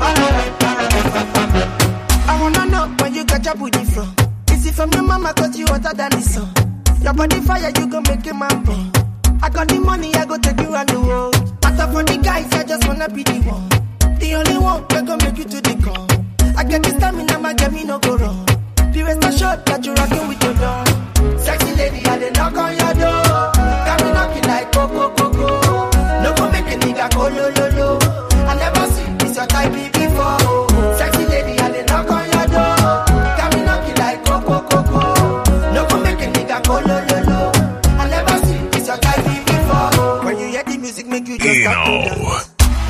I wanna know where you got your booty from. Is it from your mama cause you hotter than the sun? Your body fire you gon' make a man burn. I got the money I go take you around the world. After for the guys I just wanna be the one. The only one that gon' make you to the core. I get the stamina, my get me no go wrong. The rest assured that you rockin' with your dog. Sexy lady, I dey knock on your door. Got me knocking like coco coco. No go make a nigga go lo lo lo. I never seen this your type before. Sexy lady, I dey knock on your door. Got me knocking like coco coco. No go make a nigga go lo lo lo. I never seen this your type before. When you hear the music, make you just start to dance.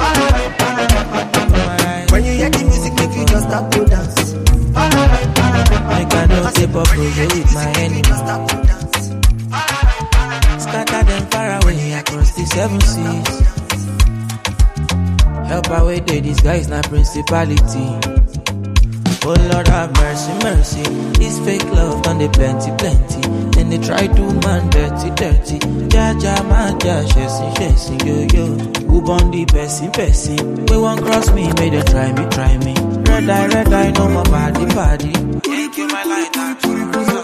When you hear the music, make you just start to dance. Make I don't take up with my enemy. Scatter them far away across the seven seas. Help away the disguise, not principality. Oh Lord have mercy, mercy. This fake love done the plenty, plenty. Then they try to man dirty, dirty. Ja ja man ja, chasing, chasing, yo yo. Who born the person, person? We won't cross me, may they try me, try me. Red eye, red eye, no more party, party. Thank you, my light, I'm sorry,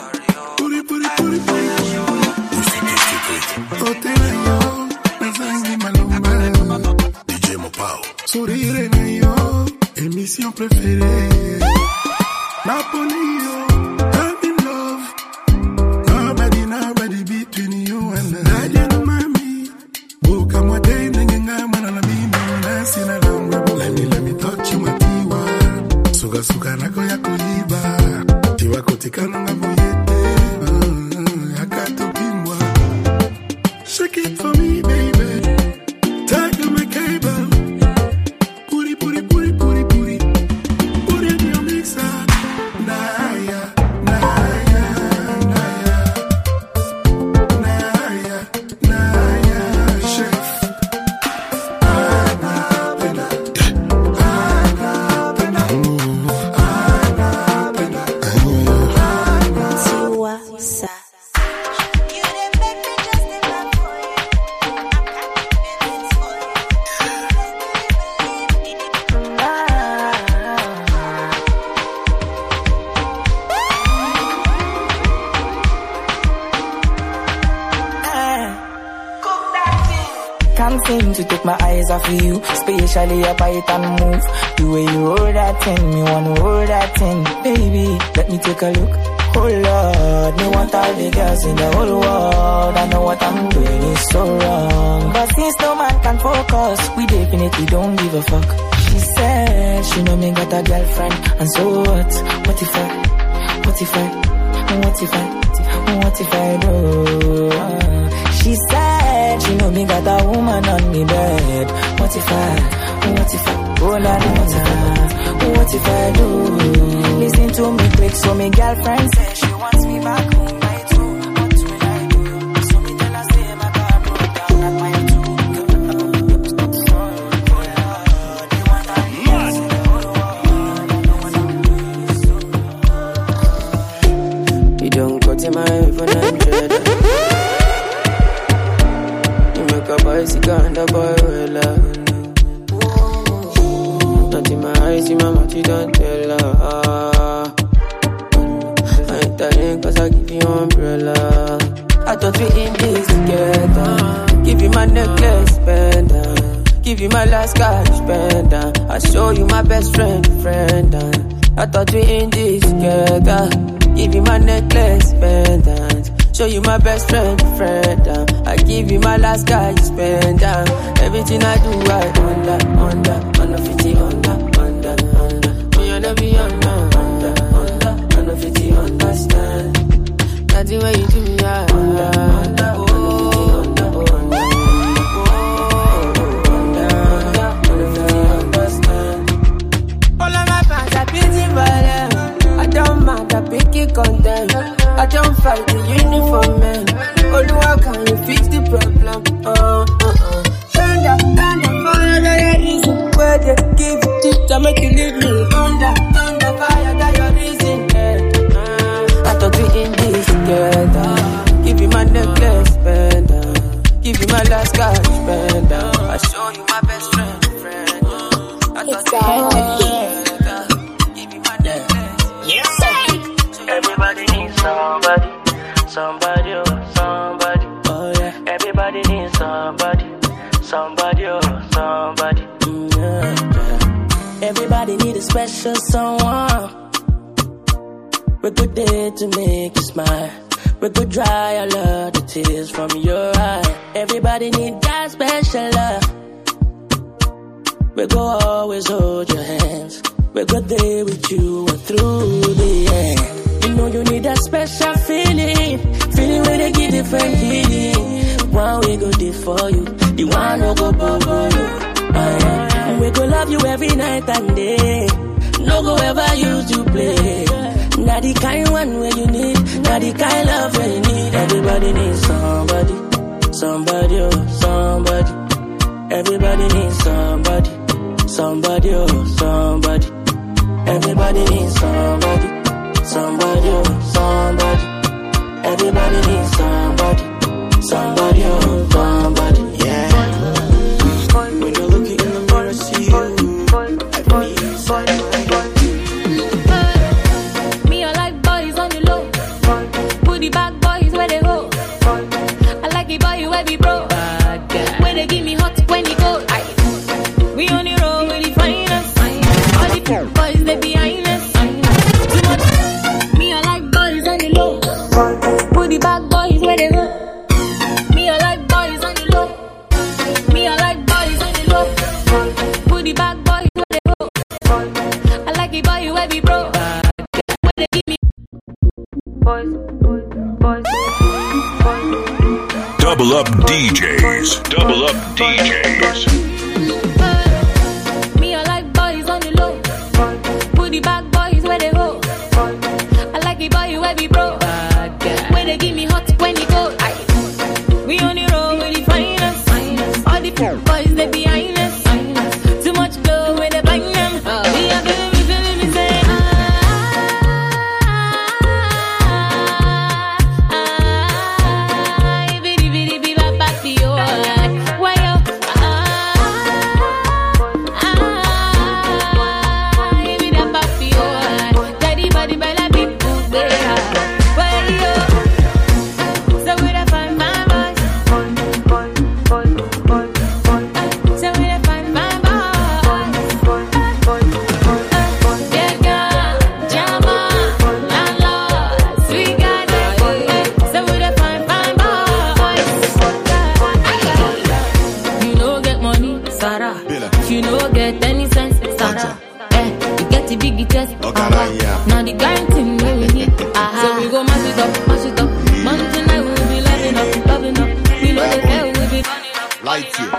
D J Mopao. Sourire mio, émission préférée. Napoli, I'm in love. Nobody, nobody between you and I. Nadia mami, boka mwade nengenga manana mimi nasina langu. Let me, let me touch you matiwa. Suga suga nako ya kuliba. Tiwa kotikana na buyete. Akato pimwa. Shake it for me, baby. Tag on my cable. Puri, puri, puri, puri, puri. thing to take my eyes off of you. Especially your bite and move. The way you hold that thing, me wanna hold that thing. Baby, let me take a look. Oh Lord, me want all the girls in the whole world. I know what I'm doing is so wrong, but since no man can focus, we definitely don't give a fuck. She said she know me got a girlfriend, and so what? What if I? What if I? What if I? What if I do? She said she know me got a woman on me bed. What if I? What if I? Oh la la la. What if I do? Listen to me quick, so me girlfriend says she wants me back home by two. What will I do? So me tell her say my car broke down at my two. You don't cut in my iPhone and dread. You make a bicycle and a boy well out. Not in my eyes, in my mouth, you don't tell her. I ain't telling cause I give you umbrella. I thought we in this together. Give you my necklace, pendant. Give you my last cash, pendant. I show you my best friend, friend. I thought we in this together. Give you my necklace, pendant. Show you my best friend, friend. I give you my last cash, pendant. Everything I do, I under, under, under fifty, under, under, under. Me and every under, under, under, under fifty, understand. Nothing when you do me, I under, under, oh, under, under, under, under fifty, understand. All of my fans are busy for them. I don't matter, pick it content. I don't fight the uniform man. Oluwa, can you fix the problem? Uh, uh, uh. Turn down, turn down, follow the reason. Where they give it to make you leave me under, under fire, that your reason. Yeah. Uh, I thought we in this together. Give you my necklace, pendant. Give you my last cash, pendant. I show you my best friend, friend. I thought we in this together. Give you my necklace. Yes, sir. Everybody needs somebody, somebody, oh, somebody. Oh yeah. Everybody needs somebody, somebody, oh, somebody. Mm, yeah, yeah. Everybody need a special someone. We good there to make you smile. We could dry all of the tears from your eye. Everybody need that special love. We go always hold your hands. We go there with you and through the end. You know you need that special feeling, feeling where they give different healing. One we go there for you, the one no go bubble you. Uh, yeah. And we go love you every night and day. No go ever use you play. Not the kind one where you need, not the kind love where you need. Everybody needs somebody, somebody, oh, somebody. Everybody needs somebody, somebody, oh, somebody. Everybody needs somebody. Somebody, oh, somebody. Everybody needs somebody. Somebody, oh, somebody. Yeah. When you're looking in the mirror, see you. I feel somebody. Me, I like boys on the low. Booty back boys where they go. I like it boy where we bro. Where they give me hot when you go. We on the road with the finest. All the boys they behind us. Booty back boys where they go. Me I like boys on the low. Me I like boys on the low. Booty back boys where they go. I like it boy where we bro. Where they give me boys, boys, boys, boys. Double up D Js. Double up D Js. Me I like boys on the low. Booty back boys where they go. I like it boy where we bro. Where they give me hot when you go. Aye. We on the road with the finest. All the boys they behind us. Too much glow when they bang them. We are feeling me, feeling me say ah, ah, bitty bitty bitty back back to you. Why yo ah, get any sense. Sarah, eh, you get the big chest. Uh-huh. Now the guy thing we we need. Uh-huh. So we go mash it up, mash it up. Man tonight we will be loving up, loving up. We know the hell we will be running up. Light you.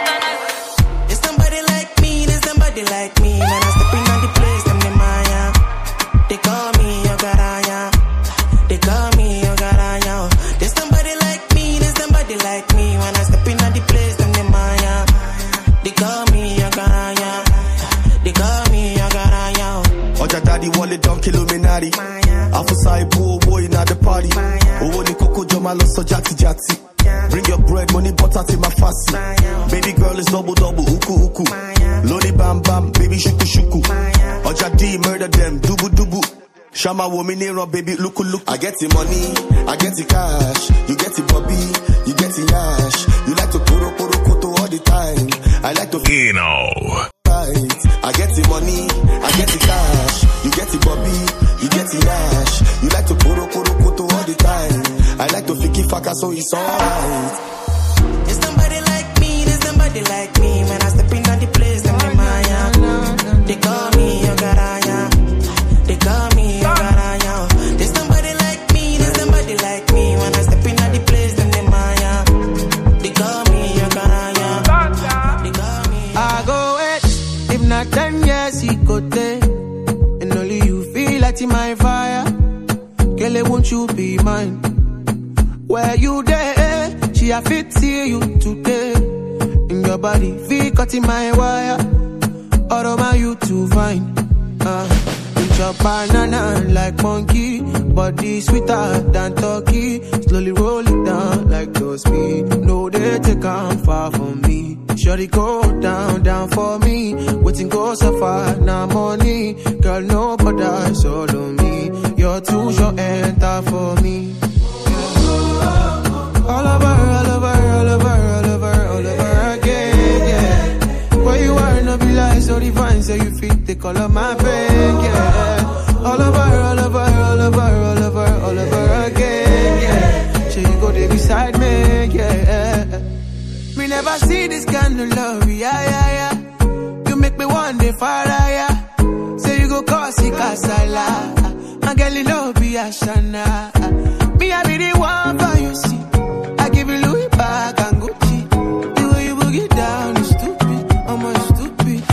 There's somebody like me, there's somebody like me. When I step in on the place, them in Maya. They call me Yogaraya. They call me Yogaraya. There's somebody like me, there's somebody like me. When I step in on the place, them in Maya. They call me Yogaraya. They call me Yogaraya. Oja daddy wale dunk Illuminati. Alpha side pool boy in at the party. Oh, ni koko joma loso jati jati. Bring your bread, money, butter to my fussy. Baby girl is double double, uku uku. Loli bam bam, baby shuku shuku. Oja D murder them, dubu dubu. Shama woman nero, baby look look. I get the money, I get the cash. You get the bobby, you get the yash. You like to poro poro koto all the time. I like to you know. Right. I get the money, I get the cash. You get the bobby, you get the yash. You like to poro poro koto all the time. I like to fiki faka, so it's alright. There's somebody like me, there's somebody like me. When I step in on the place, them in Maya. They call me Yogaraya. They call me Yogaraya. There's somebody like me, there's somebody like me. When I step in on the place, them in Maya. They call me Yogaraya. They call me. I go wait, if not ten years he could take. And only you feel like in my fire. Girl, won't you be mine? Where you there? She a fit see you today. In your body, feel cut in my wire. All over you to find. Uh, with your banana like monkey. Body sweeter than turkey. Slowly roll it down like those speed. No, they take on far from me. Shorty go down, down for me. Waiting go so far, now money. Girl, no bother, solo me. You're too short, enter for me. All over, all over, all over, all over, all over again, yeah. Where you are, no be like so divine, so you fit the color of my pain, yeah. All over, all over, all over, all over, all over again, yeah. So you go there beside me, yeah. Me never see this kind of love, yeah, yeah, yeah. You make me one day far higher. Say you go cause it casala. My girl, you know, be a shana. Me, I be the one for you, see. I give you Louis back and Gucci. The way you boogie down is stupid. I'm a stupid.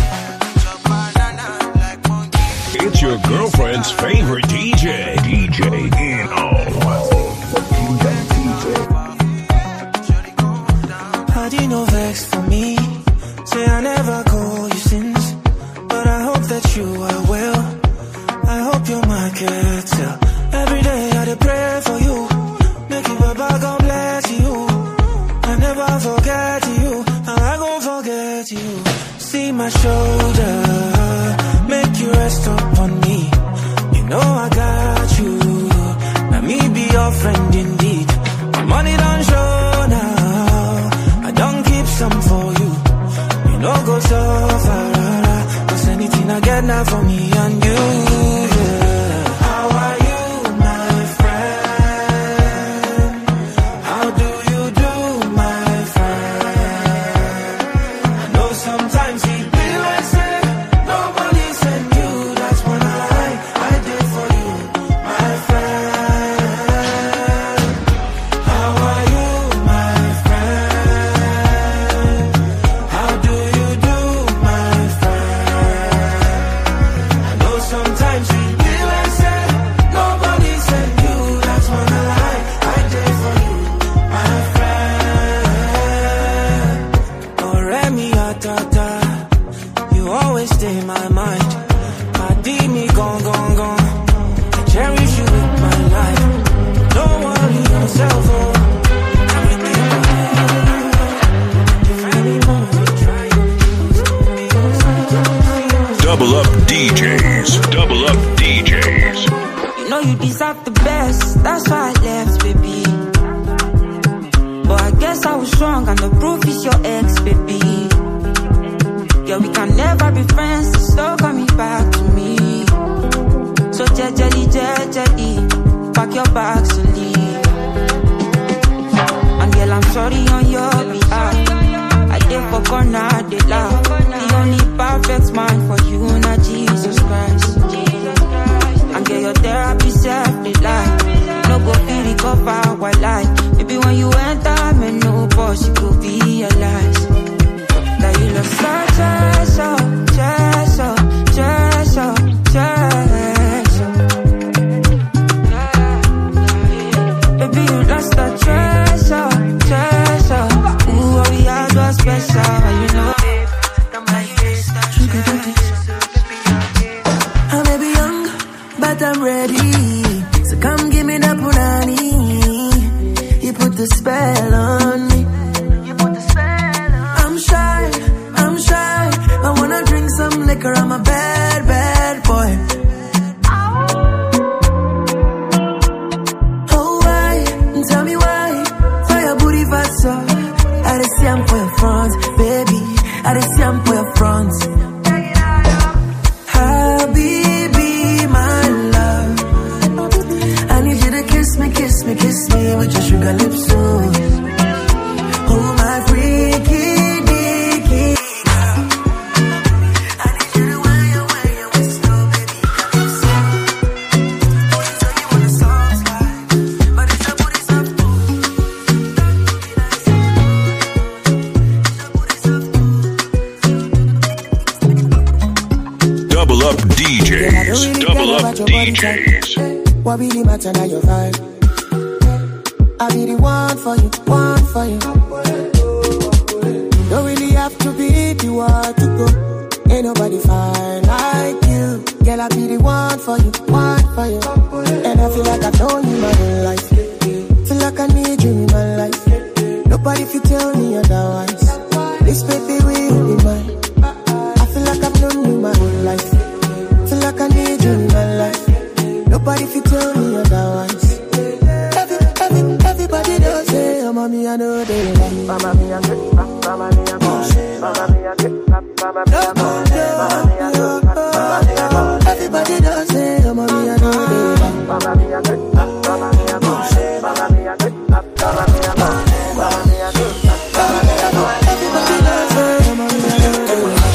It's your girlfriend's favorite D J, D J Eno. How do you know vex for me? Say I never call you since, but I hope that you are well. I hope you're my girl. Every day I dey pray for you. Make you Baba God bless you. I never forget you. I gon' forget you. See my shoulder, make you rest upon me. You know I got you. Now me be your friend indeed. My money don't show now. I don't keep some for you. You know go so far. Cause anything I get now for me and you, yeah. How are you, my friend? How do you do, my friend? I know sometimes it be like say nobody sent you. That's when I, I did for you, my friend. How are you, my friend? How do you do, my friend? I know sometimes it be like say nobody sent you. That's when I, I did for you, my friend. Oh, Remy, Atata, you always stay in my mind. Padi me gone, gone, gone. I cherish you with my life. Don't worry yourself, oh. Double up D Js, double up D Js. You know you deserve the best, that's why I left, baby. But I guess I was wrong and the proof is your ex, baby. Yeah, we can never be friends, so coming back to me. So jejely, jejely, pack your bags and leave. And girl, I'm sorry on your behalf. I did for corner, they laugh. The only part liquor, I'm a bad, bad boy. Oh, why? Tell me why? For your booty fat so I just see I'm for your front, baby. I just see I'm for your front. Habibi, my love, I need you to kiss me, kiss me, kiss me with your sugar lips, so. Oh, my freaky dicky girl, I need you to wind your, wind your waist, so baby, calypso. Oh, you say you want a soft life, but it's your booty soft too. Double up D Js, double up D Js. What really matter now your vibe? I be the one for you, one for you. Don't really have to be the one to go. Ain't nobody fine like you. Girl, I be the one for you, one for you. And I feel like I know you my whole life. Feel like I need you in my life. Nobody can tell me otherwise. This baby will be mine. I feel like I've known you my whole life. Feel like I need you in my life. Nobody can tell me otherwise. Every, every, everybody does say, oh, mommy, I know they like. Mama, me, I'm good. Mama, me, I'm good. Mama, me, I'm good. Mama, me, I'm good. Everybody does say, oh, mommy, I know they like. Mama, me, I'm good. Mama, me, I'm good. Mama, me, I'm good. Mama, me, I'm good. Mama, me, I'm good. Everybody does say, oh, mommy, I know they like.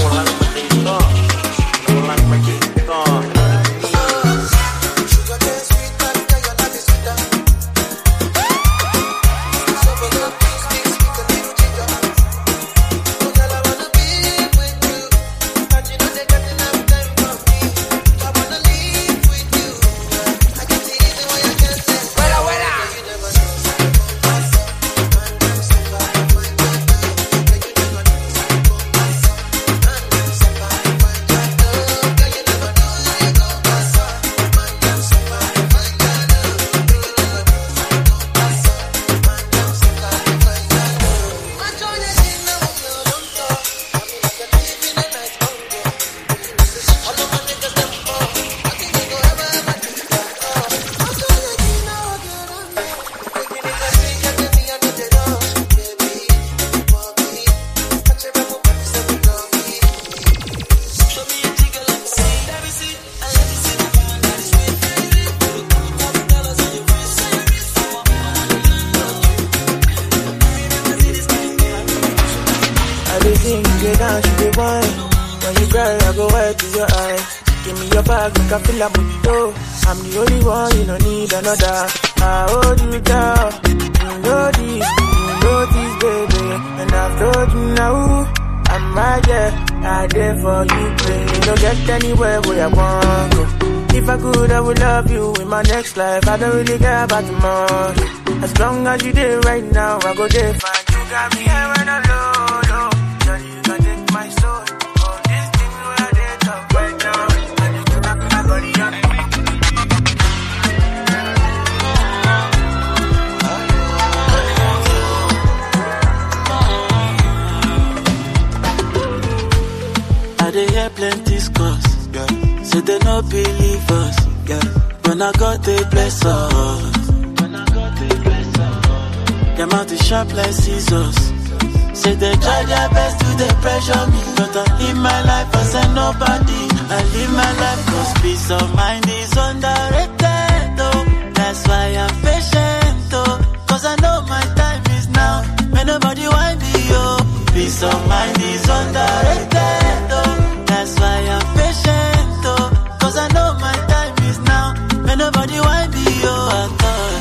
I feel like I'm the only one, you don't need another. I hold you down, you know this, you know this, baby. And I've told you now, I'm right there, I'm there for you, baby. You don't get anywhere where I want to. If I could, I would love you in my next life. I don't really care about tomorrow. As long as you there right now, I go there fine. You got me here when I'm low, low. Girl, you can take my soul. All these things where I did talk right now. I just put up my body on it. They hear plenty scores, yeah. Say they no believe us, yeah. When I got they bless us, when I got they bless us, their mouth is sharp like scissors. Say they try their best to they pressure me, but I live my life as a nobody. I live my life cause peace of mind is underrated, oh. That's why I'm patient, oh. Cause I know my time is now, when nobody want me, oh. Peace of mind is underrated, oh. That's why I'm patient, oh. Cause I know my time is now, when nobody want me, oh, I thought.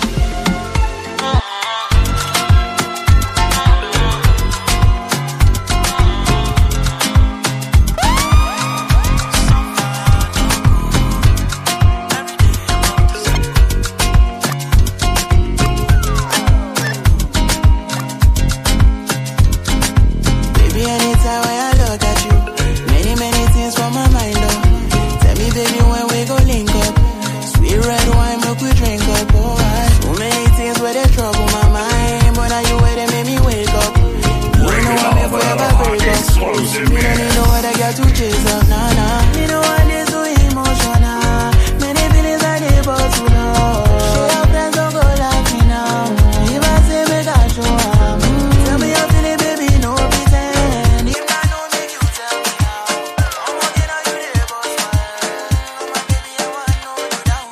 love, nah, nah. You know what is so emotional. Many feelings I need but to know. Show your friends don't go like me now. If I say make I show up, mm. Tell me how feeling, baby, no pretend. If I don't make you tell me now. I'm walking out you there, boss, man. Oh my baby, I want to know you down.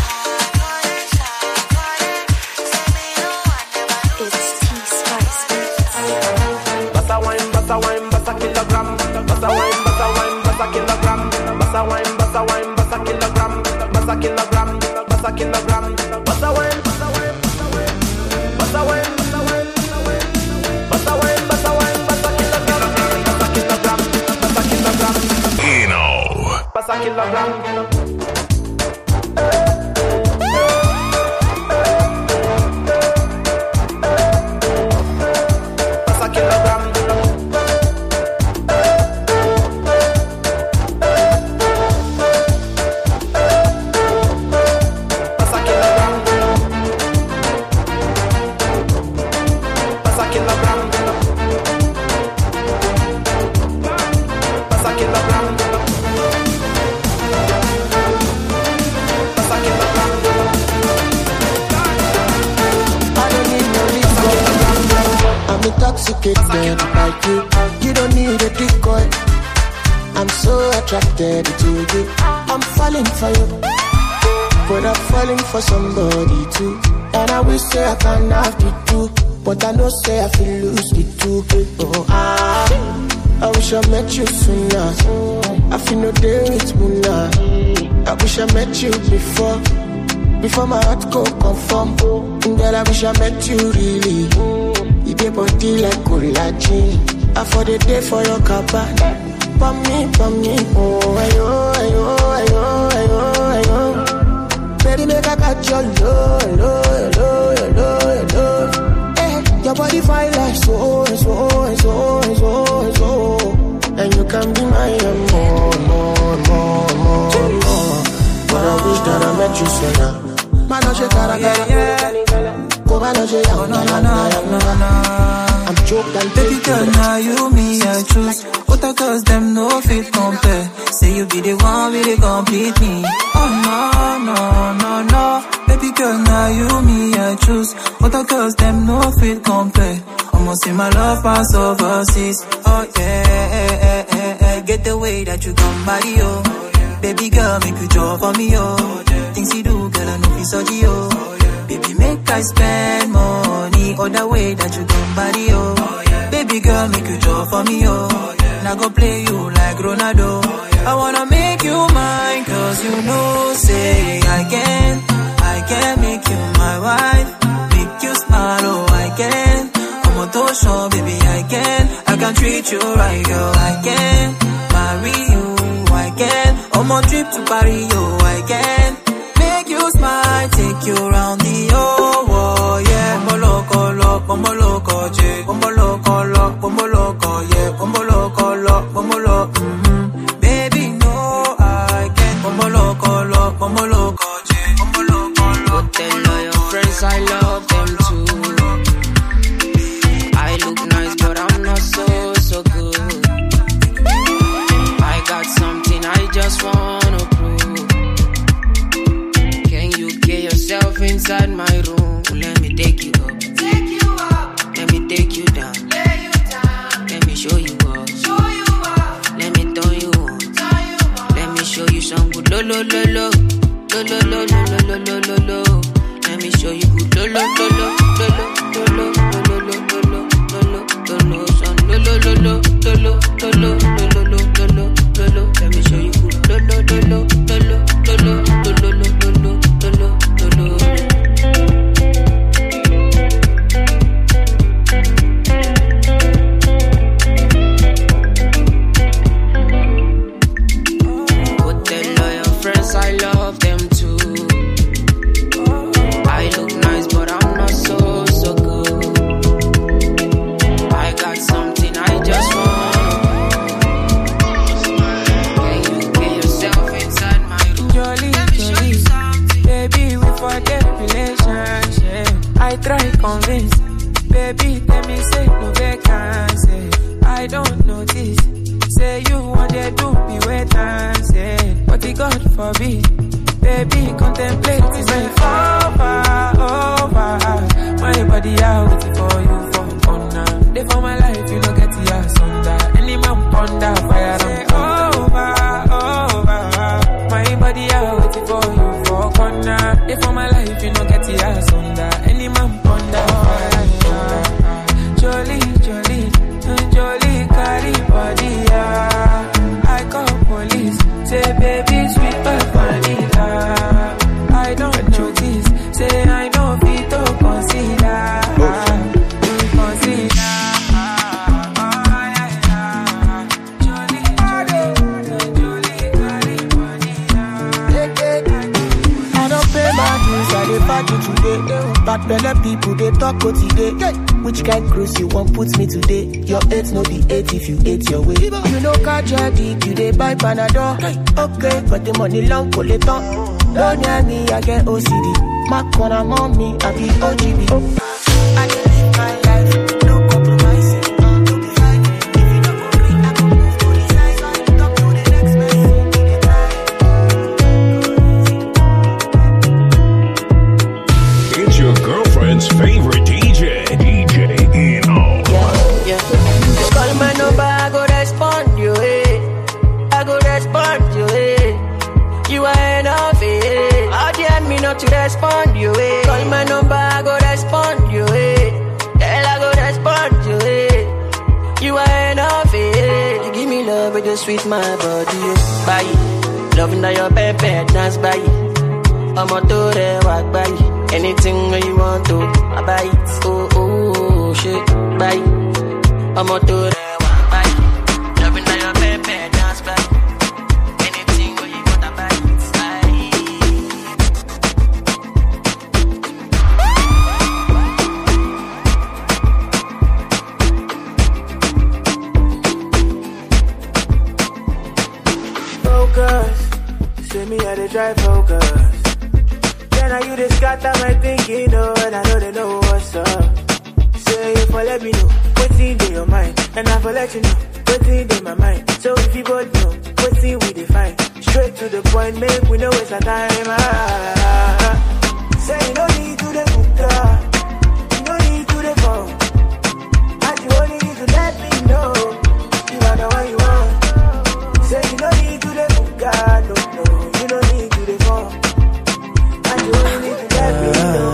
It's T-Spice. Bassa wine, bassa wine, bassa kilogram. Bassa wine, bassa wine, bassa kilogram. Bassa wine, bassa wine, bassa kilogram. Bassa kilogram, bassa kilogram. Bassa wine, bassa wine, bassa wine, bassa wine, bassa wine, bassa wine, bassa kilogram. Bassa kilogram, bassa kilogram. Eno. Bassa kilogram. Intoxicated like you, you don't need a decoy. I'm so attracted to you. I'm falling for you, but I'm falling for somebody too. And I wish say I can have the two, but I know say I feel lose the two. Oh, I, I wish I met you sooner. I feel no day with Muna. I wish I met you before, before my heart go conform. Girl, I wish I met you really. You get body like collagen. I for the day for your kappa. Pam me, pam me. Oh, ayo, ayo, ayo, ayo, ayo. Baby, make a catch your low, low, low, low, low. Eh, your body fine like so, so, so, so, so. And you can be my more, more, more, more, more. But I wish that I met you sooner. Man, I should gotta, gotta. Oh, no, no, no, no, no. I'm joking. Baby girl, now you me I choose. Other girls them no fit compare. Say you be the one with the complete me. Oh no, no, no, no. Baby girl, now you me I choose. Other girls them no fit compare. Almost see my love pass overseas. Oh yeah, eh, eh, eh, eh. Get the way that you come body, oh. Baby girl, make you draw for me, oh. Things you do, girl, I know it's so oh. Baby, make I spend money all the way that you come body, oh. oh yeah. Baby girl, make you draw for me, oh. oh yeah. Now go play you like Ronaldo. Oh, yeah. I wanna make you mine, cause you know, say I can. I can make you my wife. Make you smile, oh, I can. I'm a tosho, baby, I can. I can treat you right, girl, I can. Marry you, I can. I'm on trip to Paris, oh, I can. Make you smile, take you round the whole world, yeah. Bombo loco, lo, bombo loco, yeah. Bombo loco, lo, bombo loco, yeah. Bombo loco, lo, bombo lo, mm-hmm. Baby, no, I can't. Bombo loco, lo, bombo loco, yeah. Bombo loco, lo. But tell all your friends I love them too. I look nice, but I'm not so, so good. I got something I just wanna prove. Get yourself inside my room. Let me take you up. Take you up. Let me take you down. Lay you down. Let me show you up. Show you up. Let me turn you on. Turn you on. Let me show you some good lo lo lo lo. Lo lo lo lo lo lo lo lo lo. Let me show you good lo lo lo lo lo lo lo lo lo lo lo lo lo lo lo son lo lo lo lo lo lo lo lo lo lo lo lo lo. Let me show you good lo lo lo lo lo lo lo lo lo lo lo. I love them too. I look nice, but I'm not so, so good. I got something I just want. for me. Baby, contemplate is over, over. My body out waiting for you for honor. They for my life, you don't get the ass under. Any man ponder, fire and over, over. My body out waiting for you for corner. They for my life, you don't get the ass under. Any man ponder, fire and under. Jolie, Jolie, Jolie, carry body, yeah. I call police, say baby, sweet but vanilla. I don't notice, say I don't fit to consider, consider. I don't pay my dues, I dey party today. Bad belle people, they talk what today. Which kind cruise you want put me today? Your eight no be eight if you ate your way. You know Kajadi, you dey buy Panadol. Okay, got the money long, pull it on. Don't near me, I get O C D. My corner mommy, I be O G B. I dey live my life, no compromising. No be fighting, if you don't agree, I go move to the side. Talk to the next person, give it time. It's your girlfriend's favorite D J, D J Eno. Yeah, yeah. You call my number, I go respond you, eh. I go respond you, eh. You are enough, eh. How dare me not to respond you, eh. Call my number, I go respond you, eh. Girl, I go respond you, eh. You are enough, eh. You give me love, but you sweet my body, eh. Bye. Loving that your baby dance by. I'm a to the walk by. Anything you want to, I buy it. Oh, oh, oh, shit, bye. I'm a to the walk by. Loving that your baby dance by. Anything you want, I buy it. Focus, say me how to drive focus. Then I you just got that my thinking, oh, and I know they know what's up. Say if I let me know what's in your mind, and I for let you know what's in my mind. So if you both know what's in we define, straight to the point, make we know it's a time. Ah, say you don't need to the hookah, you don't need to the phone, and you only need to let me know you are the one you want. Say you don't need to the hookah, no, no, you don't need to the phone. You only need to let me know.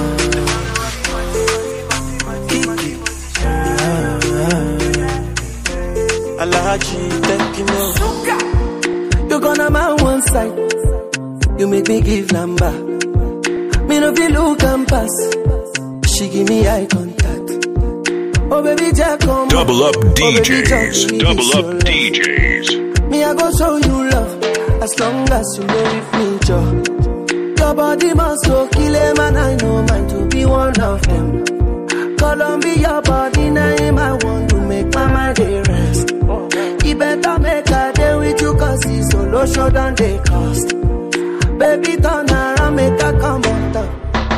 Alahaji, thank you, know. You gonna my one side. You make me give number. Me no feel look and pass. She give me eye contact. Oh baby, Jack, come Double up D Js, double up D Js. Me I go show you love as long as you know with me, Joe. Your body must go kill him, and I know mine to be one of them. Columbia, your body name, I want to make my mind a rest. You better make a day with you, cause it's solo show than they cost. Baby, turn around, make a come on down.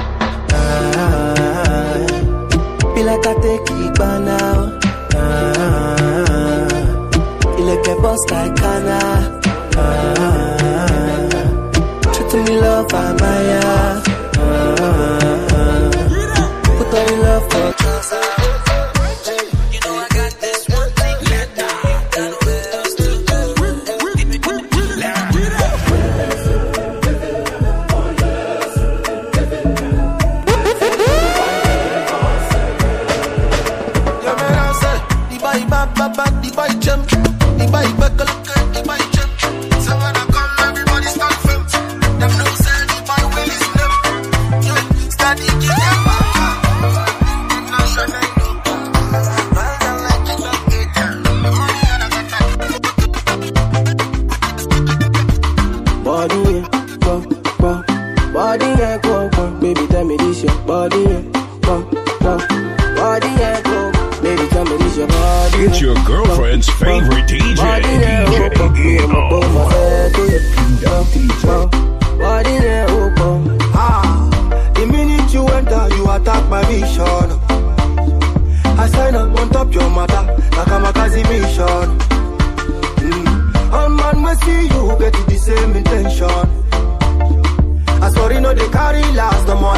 Ah, feel like I take it by now. Ah, feel like a boss like Kana. Ah, to me love for Maya, uh, uh, put all the love for us. You know I got this one thing, let me got where else to go. Your man outside, the boy back, back, back, the boy jump, the boy back, look at the boy jump. So when I come, everybody start film. Them no say the boy will is them.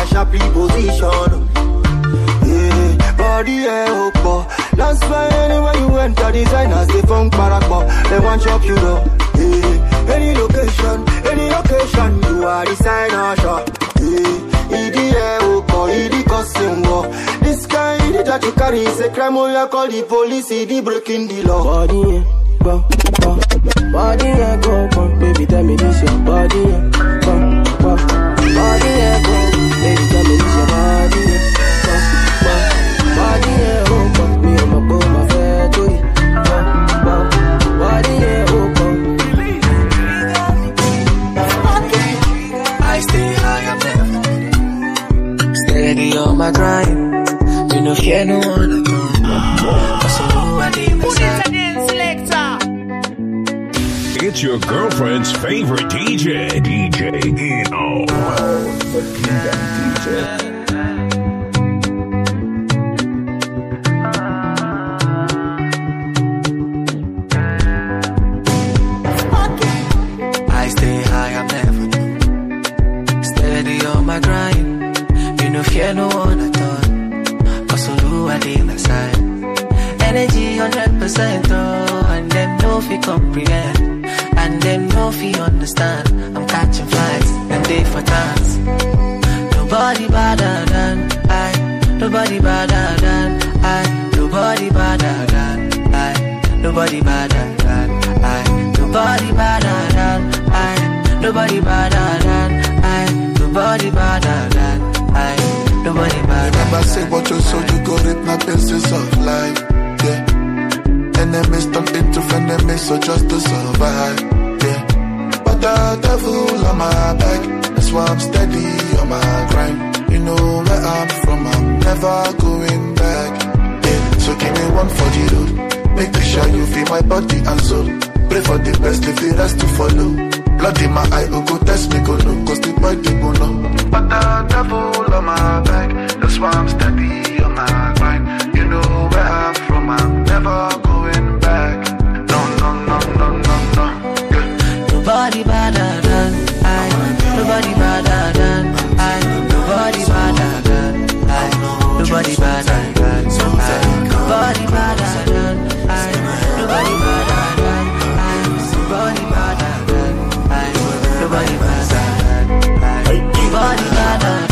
sharply position. Yeah, body air up. That's why anywhere you enter, designers they funk parakpo. They want chop you up. Yeah, any location, any location, you are designer shop. Yeah, idi air up, idi costume war. This guy idi that you carry is a crime. Oh, you call the police, idi breaking the law. Body go, go, body air go, go. Baby tell me this your body air go, go. Body air go, baby tell me this your body air go, go. Body air go, go. Me and my boy, my fair to you, go, go. Body air go, go. I stay high, I'm never steady on my grind. You know, fear no one at all. So who I need Put it again, selector. It's your girlfriend's favorite D J, D J Eno. D J. I stay high, I'm never steady on my grind. You know, fear no one at all. Cause who I need my side. Energy one hundred percent, oh, and them know if you comprehend. And them know if you understand. I'm catching flights and day for dance. Nobody better than I. Nobody better than I. Nobody better than I. Nobody better than I. Nobody better than I. Nobody better than I. Nobody better than I. Nobody better. Remember say what you sow, you go reap my business of life. Yeah. Enemies turn into frenemies, so just to survive. Yeah. But the devil on my back, that's why I'm steady on my grind. You know where I'm from, I'm never going back. Yeah. So give me one for the road. Make sure you feel my body and soul. Pray for the best, leave the rest to follow. Blood in my eye, oh, go test me, go no, cause the boy they go no. But the devil on my back, that's why I'm steady on my grind. You know where I'm from, I'm never going back. No, no, no, no, no, no. Yeah. Nobody better than I. Nobody better than I. Nobody better than I. Nobody better than I. Nobody better than I. Nobody better than I. Nobody better than I. Nobody better than I. Nobody better than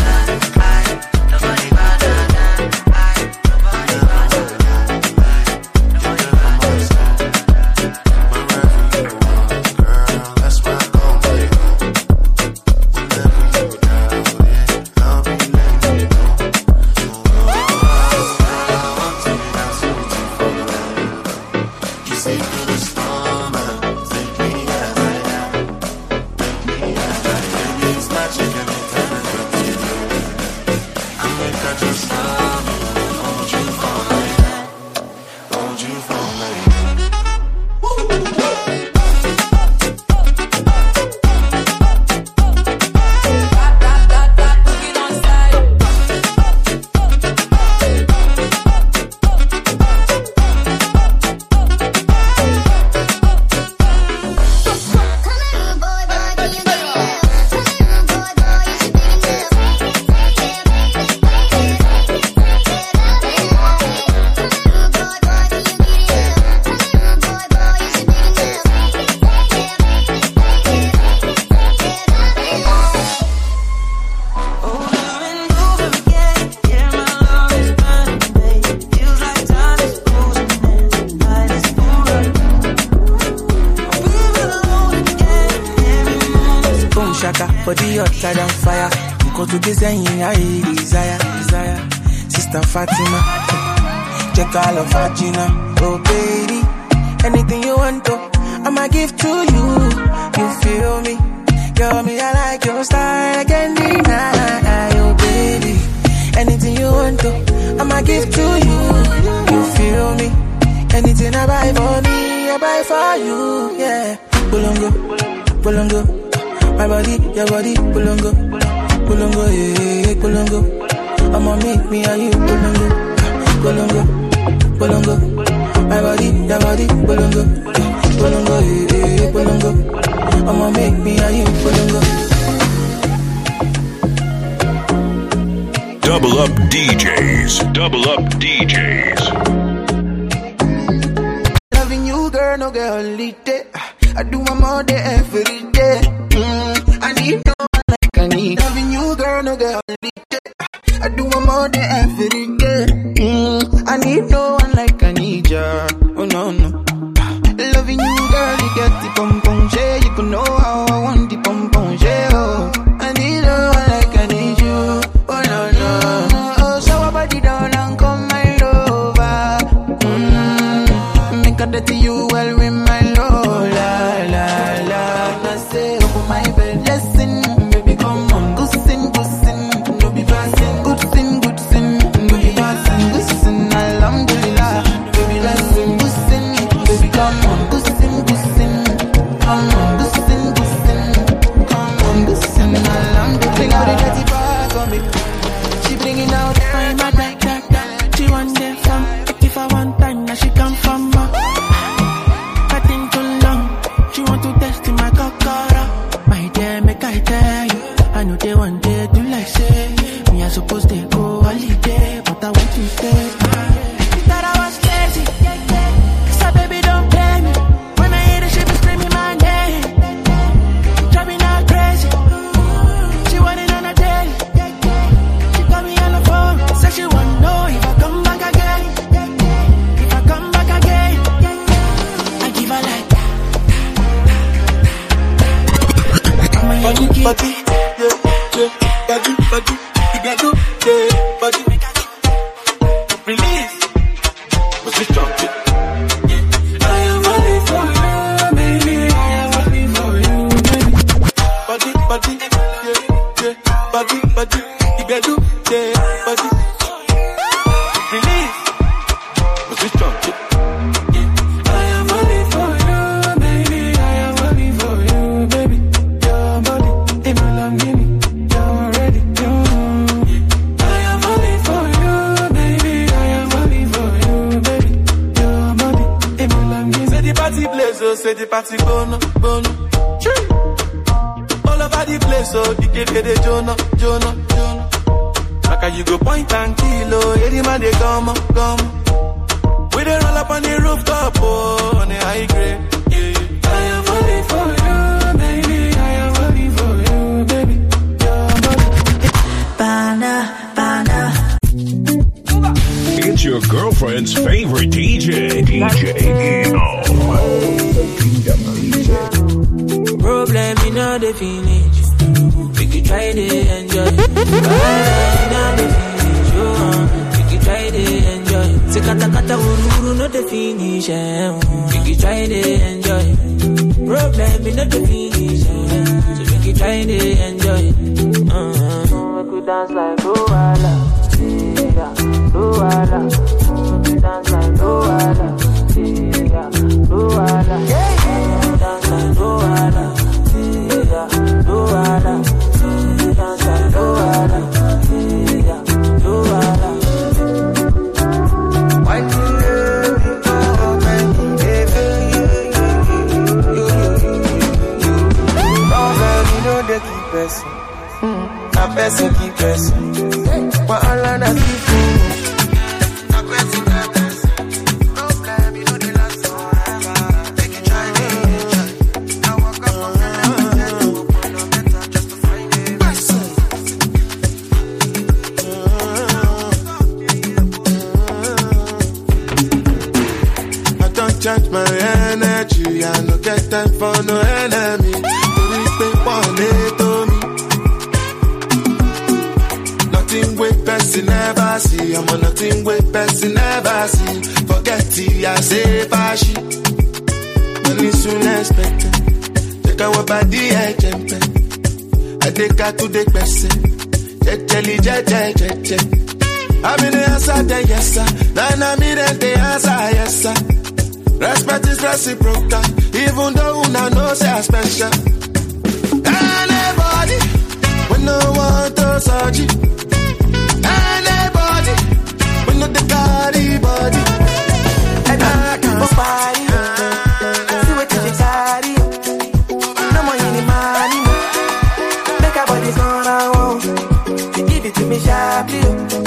Fatima, check all of Fatima. Oh baby, anything you want to, I'ma give to you. You feel me? Girl, me I like your style, I can't deny. Oh baby, anything you want to, I'ma give to you. You feel me? Anything I buy for me, I buy for you. Yeah, Bulongo, Bulongo, my body, your body, Bulongo, Bulongo, yeah, Bulongo. I'ma make me and you Bolongo, Bolongo, Bolongo. My body, your body, Bolongo, Bolongo, eh, Bolongo. I'ma make me and you Bolongo. Double Up D Js. Double Up D Js. Loving you, girl, no girl, only day. I do my more day every day. Mm, I need no one like I need. Loving you, girl, no girl, only day. I do my more day every day. Mm, I need no one like I need ya. Oh no no. Loving you, girl, you get the pom pom share. You can know how I want the pom pom share. Oh, I need no one like I need you. Oh no no. Oh, shower body down and come my lover. Mm, make a dirty you well with my love. La la la. I say open my bed, listen, baby, come on, go sin, go sin, no be passing, good sin, good sin, no be passing, good sin, alhamdulillah, baby, listen, good sin, baby, come on, good sin, good sin, come on, good sin, good sin, come on, good sin, alhamdulillah. Bring out the dirty part of me, she bring it out, I'm a that, that, that, she want them from, if I want time, now she come from, uh, I think too long, she want to test in my cockara, my dear, make I tell you, I know they want to do like say, me I suppose they go holiday, but I want to stay. You thought I was lazy, so baby don't play me. When I hear the shit, be screaming my name, driving her crazy. She want it on a daily. She call me on the phone, say she want to know if I come back again. If I come back again, I give her like that. Body, body, yeah, yeah, body, body, you got to, yeah, body. Release, what's the strong shit? I am ready for you, baby. I am ready for you, baby. Body, body, yeah, yeah, body, body, you got to, yeah, body. Release, what's the strong shit? I am ready for you, baby. I am ready for you, baby. Your body, it belong to me. You're ready, you. I am ready for you, baby. I am ready for you, baby. Your body, it belong to me. Say the party place, oh, say the party bono, bono. All over the place, oh, you can get the Jonah, Jonah, Jonah. Like you go point and kill, oh, any man they come, come. We they roll up on the rooftop, oh, on the high grade. Yeah. I am ready for you, baby. I am ready for you, baby. Your body. Bana, bana. It's your girlfriend's favorite D J, D J Eno. Problem in all the finish. We can try to enjoy. Problem in all the finish. Oh, we can try to enjoy. Say kata kata uru uru no the finish. We can try to enjoy. Problem in all the finish. So we can try to enjoy. Uh-huh. We could dance like Luala, yeah, Luala. We could dance like Luala, yeah, Luala. We dance like Luala, yeah, Luala. We dance like Luala, yeah, Luala. why you love me, oh, man, yeah, yeah, yeah. Problem, you know they keep us. A person keep pressing, but all of us keep finish. A person keep pressing. Problem, you know they last forever. Make you try to enjoy. I walk up on my level, to a point of better just to find it. I don't charge my energy, I no get time for no enemy. To respect one day to me. Nothing with person never see. I'm on nothing with person never see. Forget it, I say bashi. Money soon expected. Take our body, I jump. I take her to the person. Jelly, jelly, jelly. I'm in the answer, the yes, sir. Then I'm in the answer, yes, sir. Respect is reciprocal. Even though I know say I special. Anybody, when no one to search it. Anybody, when not the body, body. And I can't party. See what you carry. No more any money. Make a body gone, I won't. You give it to me sharply.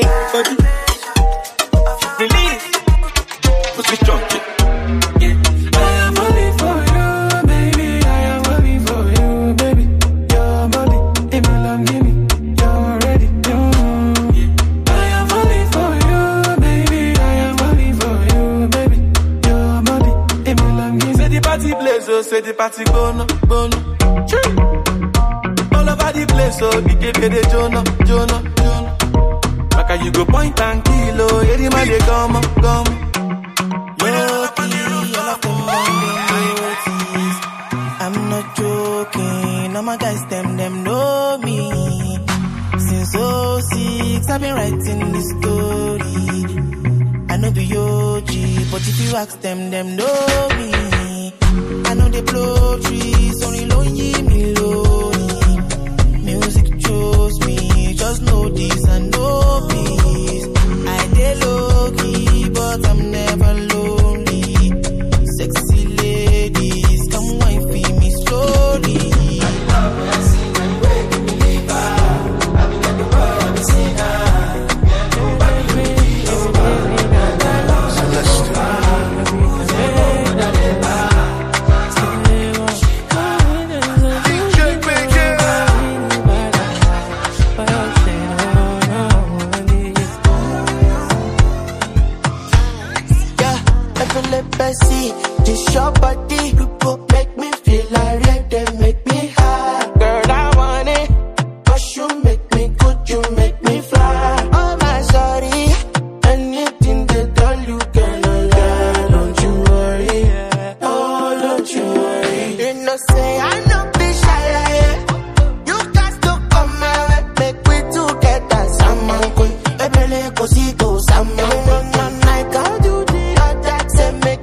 body. Release. Put it on it. Yeah. I am only for you, baby. I am only for you, baby. Your body, it belong to me. You're ready. Yeah. I am only for you, baby. I am only for you, baby. Your body, it belong to me. Say the party place, oh, say the party go no, go no. All over the place, oh, B K P the Jonah, Jonah, Jonah. Maka you go point and kill, oh, yeah, the man they come, come. I'm not joking, all my guys, them, them know me. Since oh six, I've been writing this story. I know be O G, but if you ask them, them know me. I know they blow trees, only lonely me lonely. Music chose me, just know this and know peace. I dey low key, but I'm never lonely. Sexy ladies, come wine for me slowly. See, this your body, make me feel like they make me high. Girl, I want it, but you make me good, you make me fly. Oh my sorry, anything they tell you, girl, lie. Don't you worry, oh don't you worry. You know say I know be shy, you got to come my way, make we together. Someone cool, ebele cosito, someone one night I'll do the other, say make.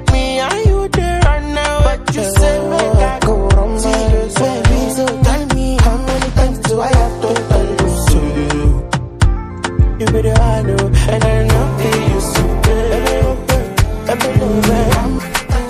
You say make I go wrong, baby, so tell me how many times do I have to tell you so? You be the one who, and I know that you so good. Every day,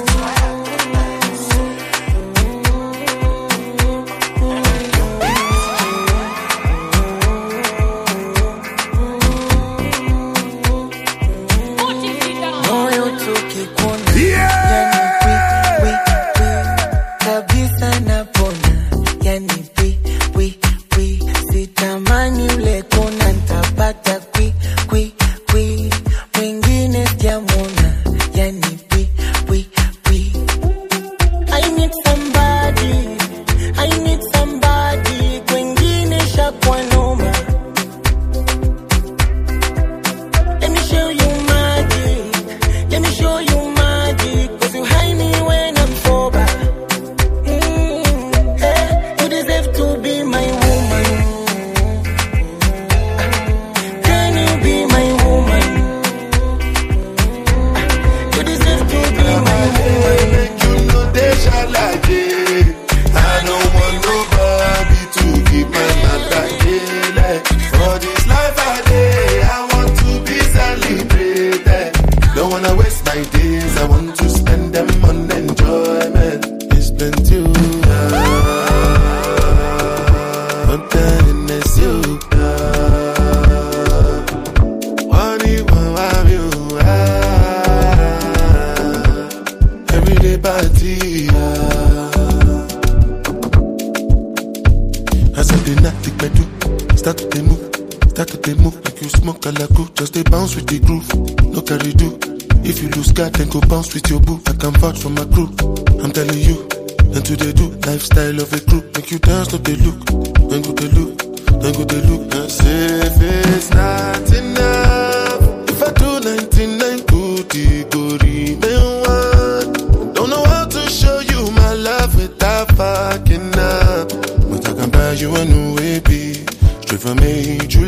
with your boo, I can vouch for my crew. I'm telling you, and to they do lifestyle of a group. Make you dance, look they look, then go they look, then go they look. And say if it's not enough, if I do ninety-nine goody goody, man one. Don't know how to show you my love without fucking up, but I can buy you a new A B, straight from major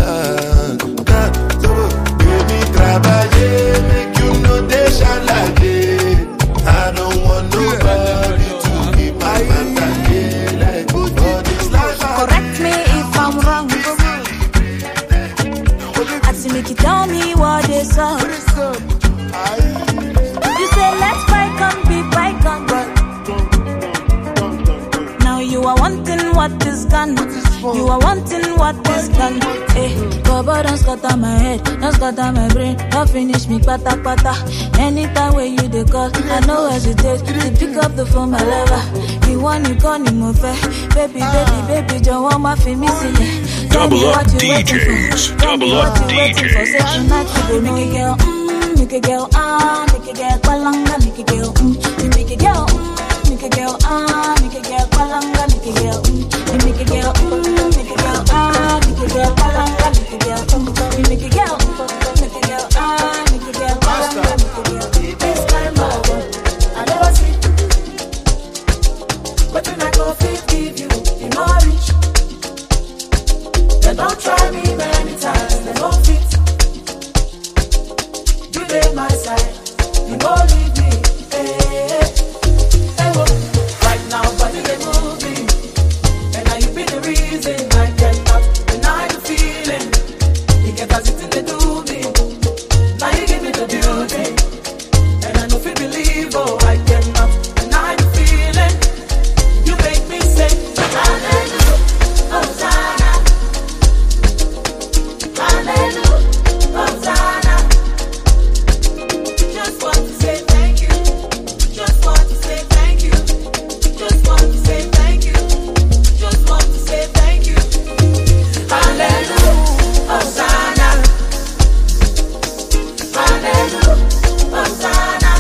love. God, so baby, trabaye, make you know they shall like it. I don't want nobody to keep my mind like all this life. Correct me if I'm wrong. I see make you tell me what is up. You say let's bygone be bygone. Now you are wanting what is gone. You are wanting what is done. Hey, Baba don't scatter my head, don't scatter my brain, don't finish me pata pata. Anytime when you dey call, I know hesitate to pick up the phone, my lover. You want you call me more fair, baby, baby, baby, don't want my feel missing. Double up D Js, double up D Js. Make it girl, mm, make it girl, ah, make it girl, palanga, make it girl, mm, make it girl, mm, make it girl, ah, make it girl, palanga, make it girl, mm, make it girl, mm, make it girl, ah, make it girl, palanga, make it girl, mm, make it girl, make it girl, ah, make it girl, palanga, make it girl. This time over, I never see, but when I go fit give you, you know I reach. They don't try me many times, they don't fit. You lay my side, you won't leave me. Hey, hey, hey, whoa. Right now, body they move me, and now you be the reason I cannot deny the feeling. You get as it in the do me. Now you give me the beauty, and I know if you believe, oh, I cannot deny the feeling. You make me say, hallelujah, Hosanna, hallelujah, Hosanna. Just want to say thank you. Just want to say thank you. Just want to say thank you. Just want to say thank you. Hallelujah, Hosanna. Hallelujah, Hosanna.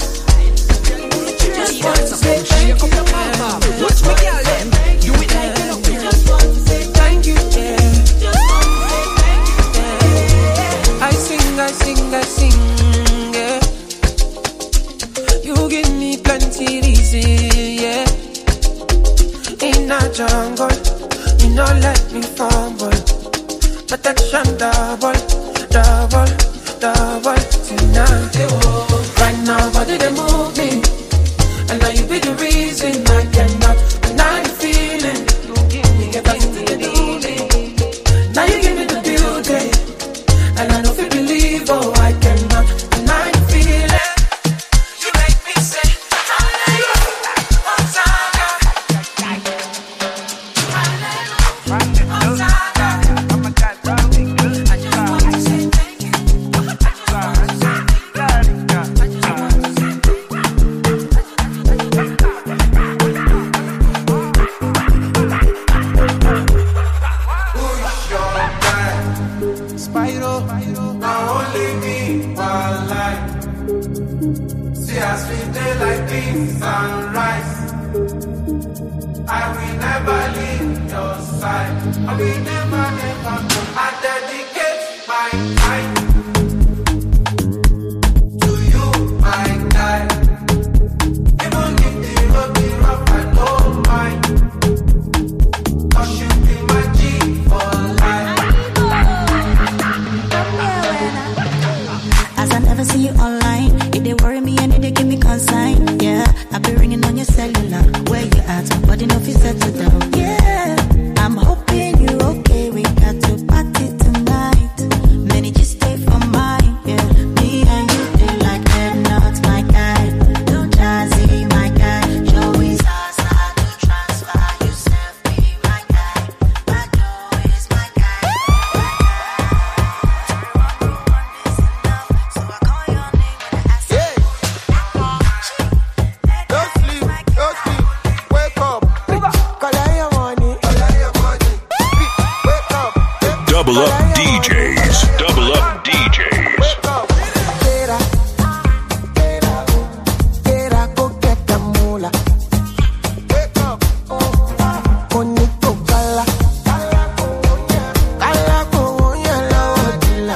Just want to say thank you. Watch me, girl, them. You it like you know. Just want to say thank you. Just want to say thank you. I sing, I sing, I sing, yeah. You give me plenty reason, yeah. In a jungle, you know let me fumble. Protection double, double, double tonight. Right now, body they move me, and now you be the reason I cannot deny the feeling. You give me everything you do me. Now you give me the beauty, and I know if you believe, oh, I cannot deny the feeling. You make me say, hallelujah, Hosanna. Hallelujah, Hosanna. I just want to say thank you. I just want to say thank you. I just want to say thank you. Spyro, now only me one life. See us we day like this sunrise. I will never leave your side. I will never, never go. I dedicate my time to you, my guy. Even if the road be rough, I don't mind. 'Cause you be my G for life. As I never see you online, it they worry me and it they give me consign. Yeah, I be ringing on your cellular. Where you at? Nobody know if you settle down. Yeah, I'm hoping you okay. We got to party tonight. Many just stay for mine. Yeah, me and you they like them not my guy. Do jazzy my guy. Show is us how to transfer yourself. Be my guy. My door is my guy. Don't sleep, don't sleep, wake up. Collect your money, wake up. Double up D Js, double up D Js. Tera, tera, tera, go get the moolah. Wake up, bonito gala, gala con la odila.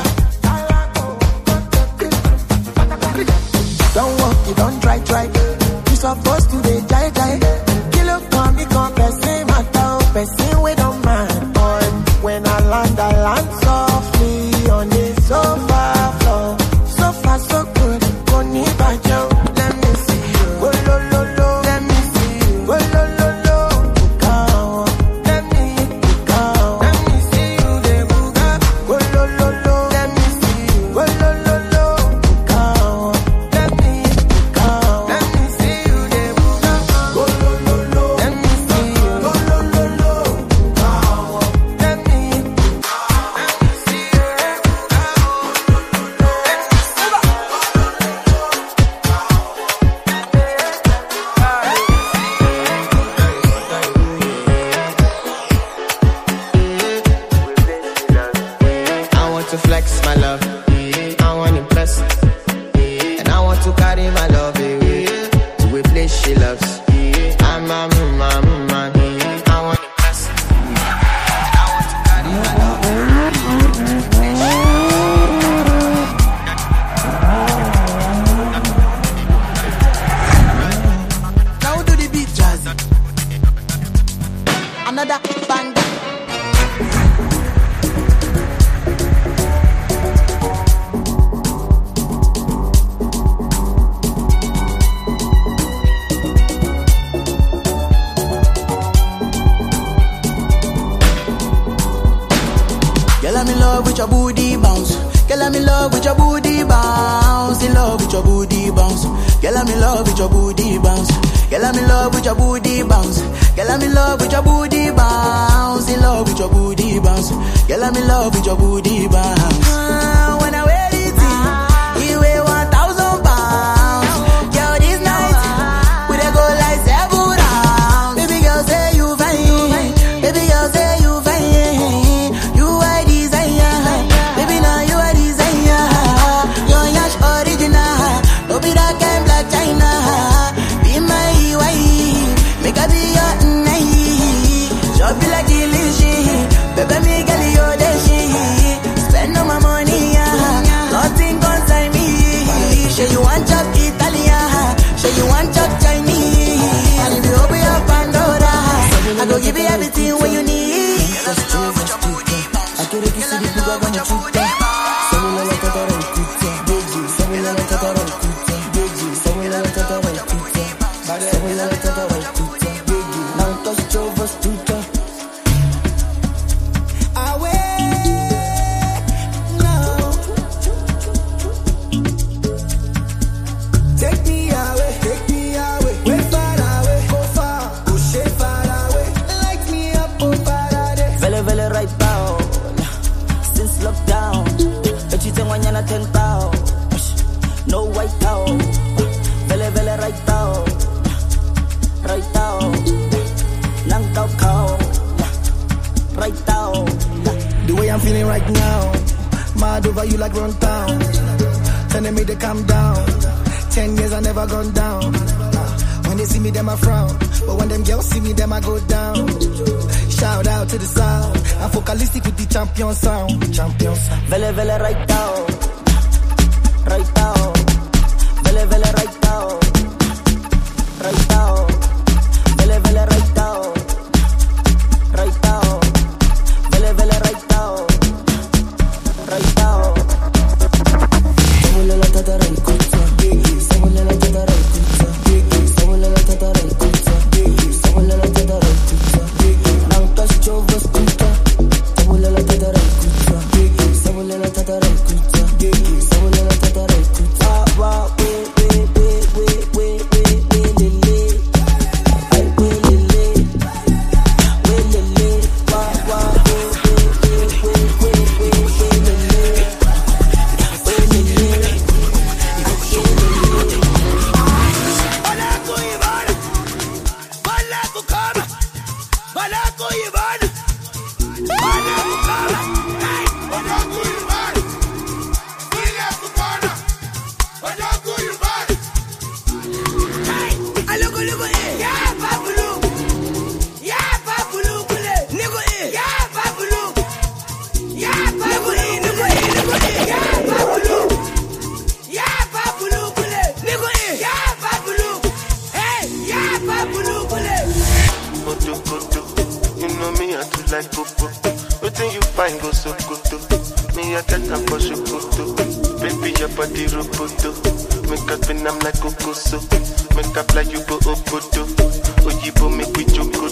Don't walk, you don't try, try. You supposed to be jai jai. Kill up, come, me come, person, matter, person, we don't mind. Boy, when I land, I land softly on the sofa floor. So far, so good. Go need my joe. Let me see you. Go lo lo lo. Let me see you. Go lo lo lo. Buka. Let me buka. Let me see you. De buka. Go lo lo lo. Let me see you. Go lo lo lo. Buka. Let me buka. Let me see you. De buka. Go lo lo lo. Let me see you. with your booty bounce. Girl, I'm in love with your booty bounce. In love with your booty bounce. Girl, I'm in love with your booty bounce. Girl, I'm in love with your booty bounce. Girl, I'm in love with your booty bounce. In love with your booty bounce. Girl, I'm in love with your booty bounce. Ah, when I wear it, you weigh one thousand pounds. Girl, this night we dey go like seven rounds. Baby girl, say you fine. Baby girl, say you fine. You are desire. Baby, now you are desire. Your yash original. Don't be that kind black China. Be my wife. Make her be your night. Shop you like delicious. Baby, me girl, you're the shit. Spend all my money, yeah. Nothing concern me. Say you want chop Italian. Say you want chop Chinese. And if you open your Pandora, I go give you everything what you need. I quiero que se diga como chuta. Solo la catara y cucha. Solo la catara y cucha. Solo la catara y cucha. Solo la catara y cucha. Now touch over stuta. Take me away, take me away, way far away, go far, push it far away, light me up, oh Faraday. Vele vele right now, since lockdown, but you think when you're not ten pound, no white out. Vele vele right now, right now, nang tao kao, right now. The way I'm feeling right now, mad over you like run town, telling me to calm down. Ten years I never gone down. Uh, when they see me, them I frown. But when them girls see me, them I go down. Shout out to the sound. I'm focalistic with the champion sound. Champion sound. Vele vele right now, right now. Vele vele right now, right now. Vele vele right now, right now. Vele vele right now, right now. Solo la catara y cucha. Solo la catara y cucha. Solo la catara y cucha. Solo la catara y cucha. Now touch over stuta. Solo la catara y cucha. Solo la catara y cucha. Solo la catara y cucha. Wow, wow, wait, wait, wait, wait, wait, wait, wait, lele. Ay, wait, lele. Wait, lele. Wow, wow, wait, wait, wait, wait, wait, wait, wait, lele. Wait, lele. Like Popo, waiting you find go so good too. Me I get up for Shokoto, baby your body roboto. Make up and I'm like Kokoso, make up like you go Okoto. Ojibo make we choco.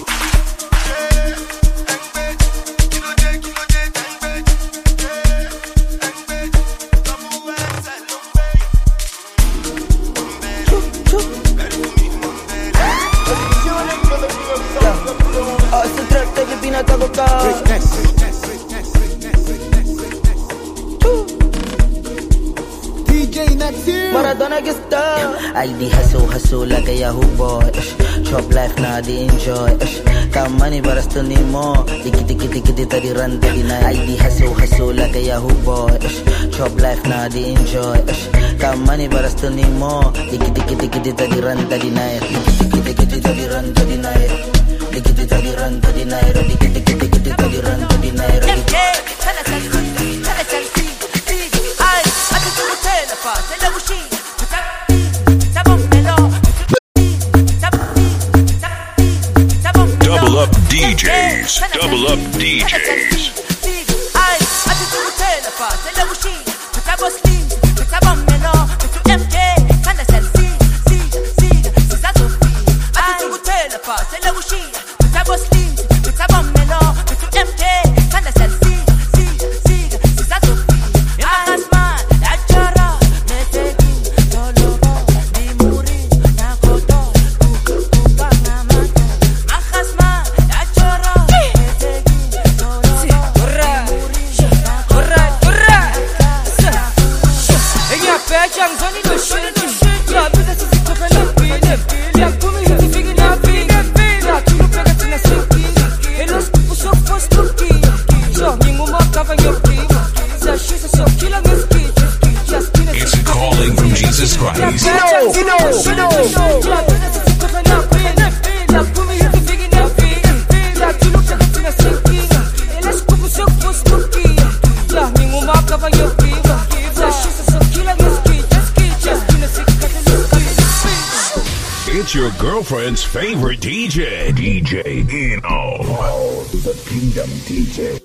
D J next year. Maradona get stuck. I the hustle, hustle like a Yahoo boy. Chop life now, they enjoy. Got money, but I still need more. Tiki tiki tiki tiki tiki run the night. I the hustle, hustle like a Yahoo boy. Chop life now, they enjoy. Got money, but I still need more. Tiki tiki tiki tiki tiki run the night. Tiki tiki tiki tiki run the night. Tiki tiki tiki run the night. Tiki tiki tiki tiki run the night. Double up D Js, double up D Js. M K Fetch young Johnny no shit, yeah, do this is a couple of feeling. Yeah, put me in the figure now, feeling. Yeah, to look at it in a sinking. It looks push up for spooky. So, you move up, cover your feet. So, she's a so killer miss kid. It's a calling from Jesus Christ. Yeah, you know, you know, yeah, do this is a couple of feeling. Yeah, put me in the figure now, feeling. Yeah, to look at it in a sinking. It looks push up for spooky. Yeah, you move up, cover your feet. So, she's a so killer miss kid. It's your girlfriend's favorite D J, D J Eno. Oh, the Kingdom D J.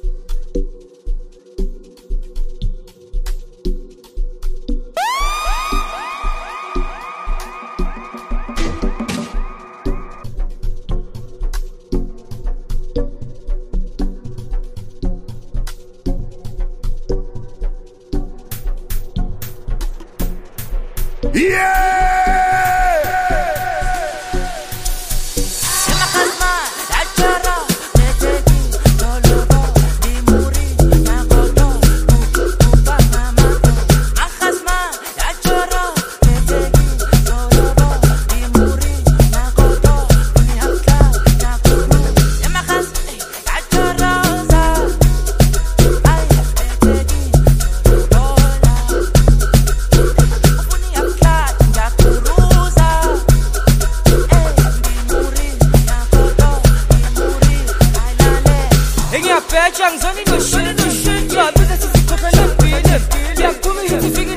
Yeah! Fetch young Johnny no shit, yeah, do this is a couple of feeling. Yeah, put me in the figure.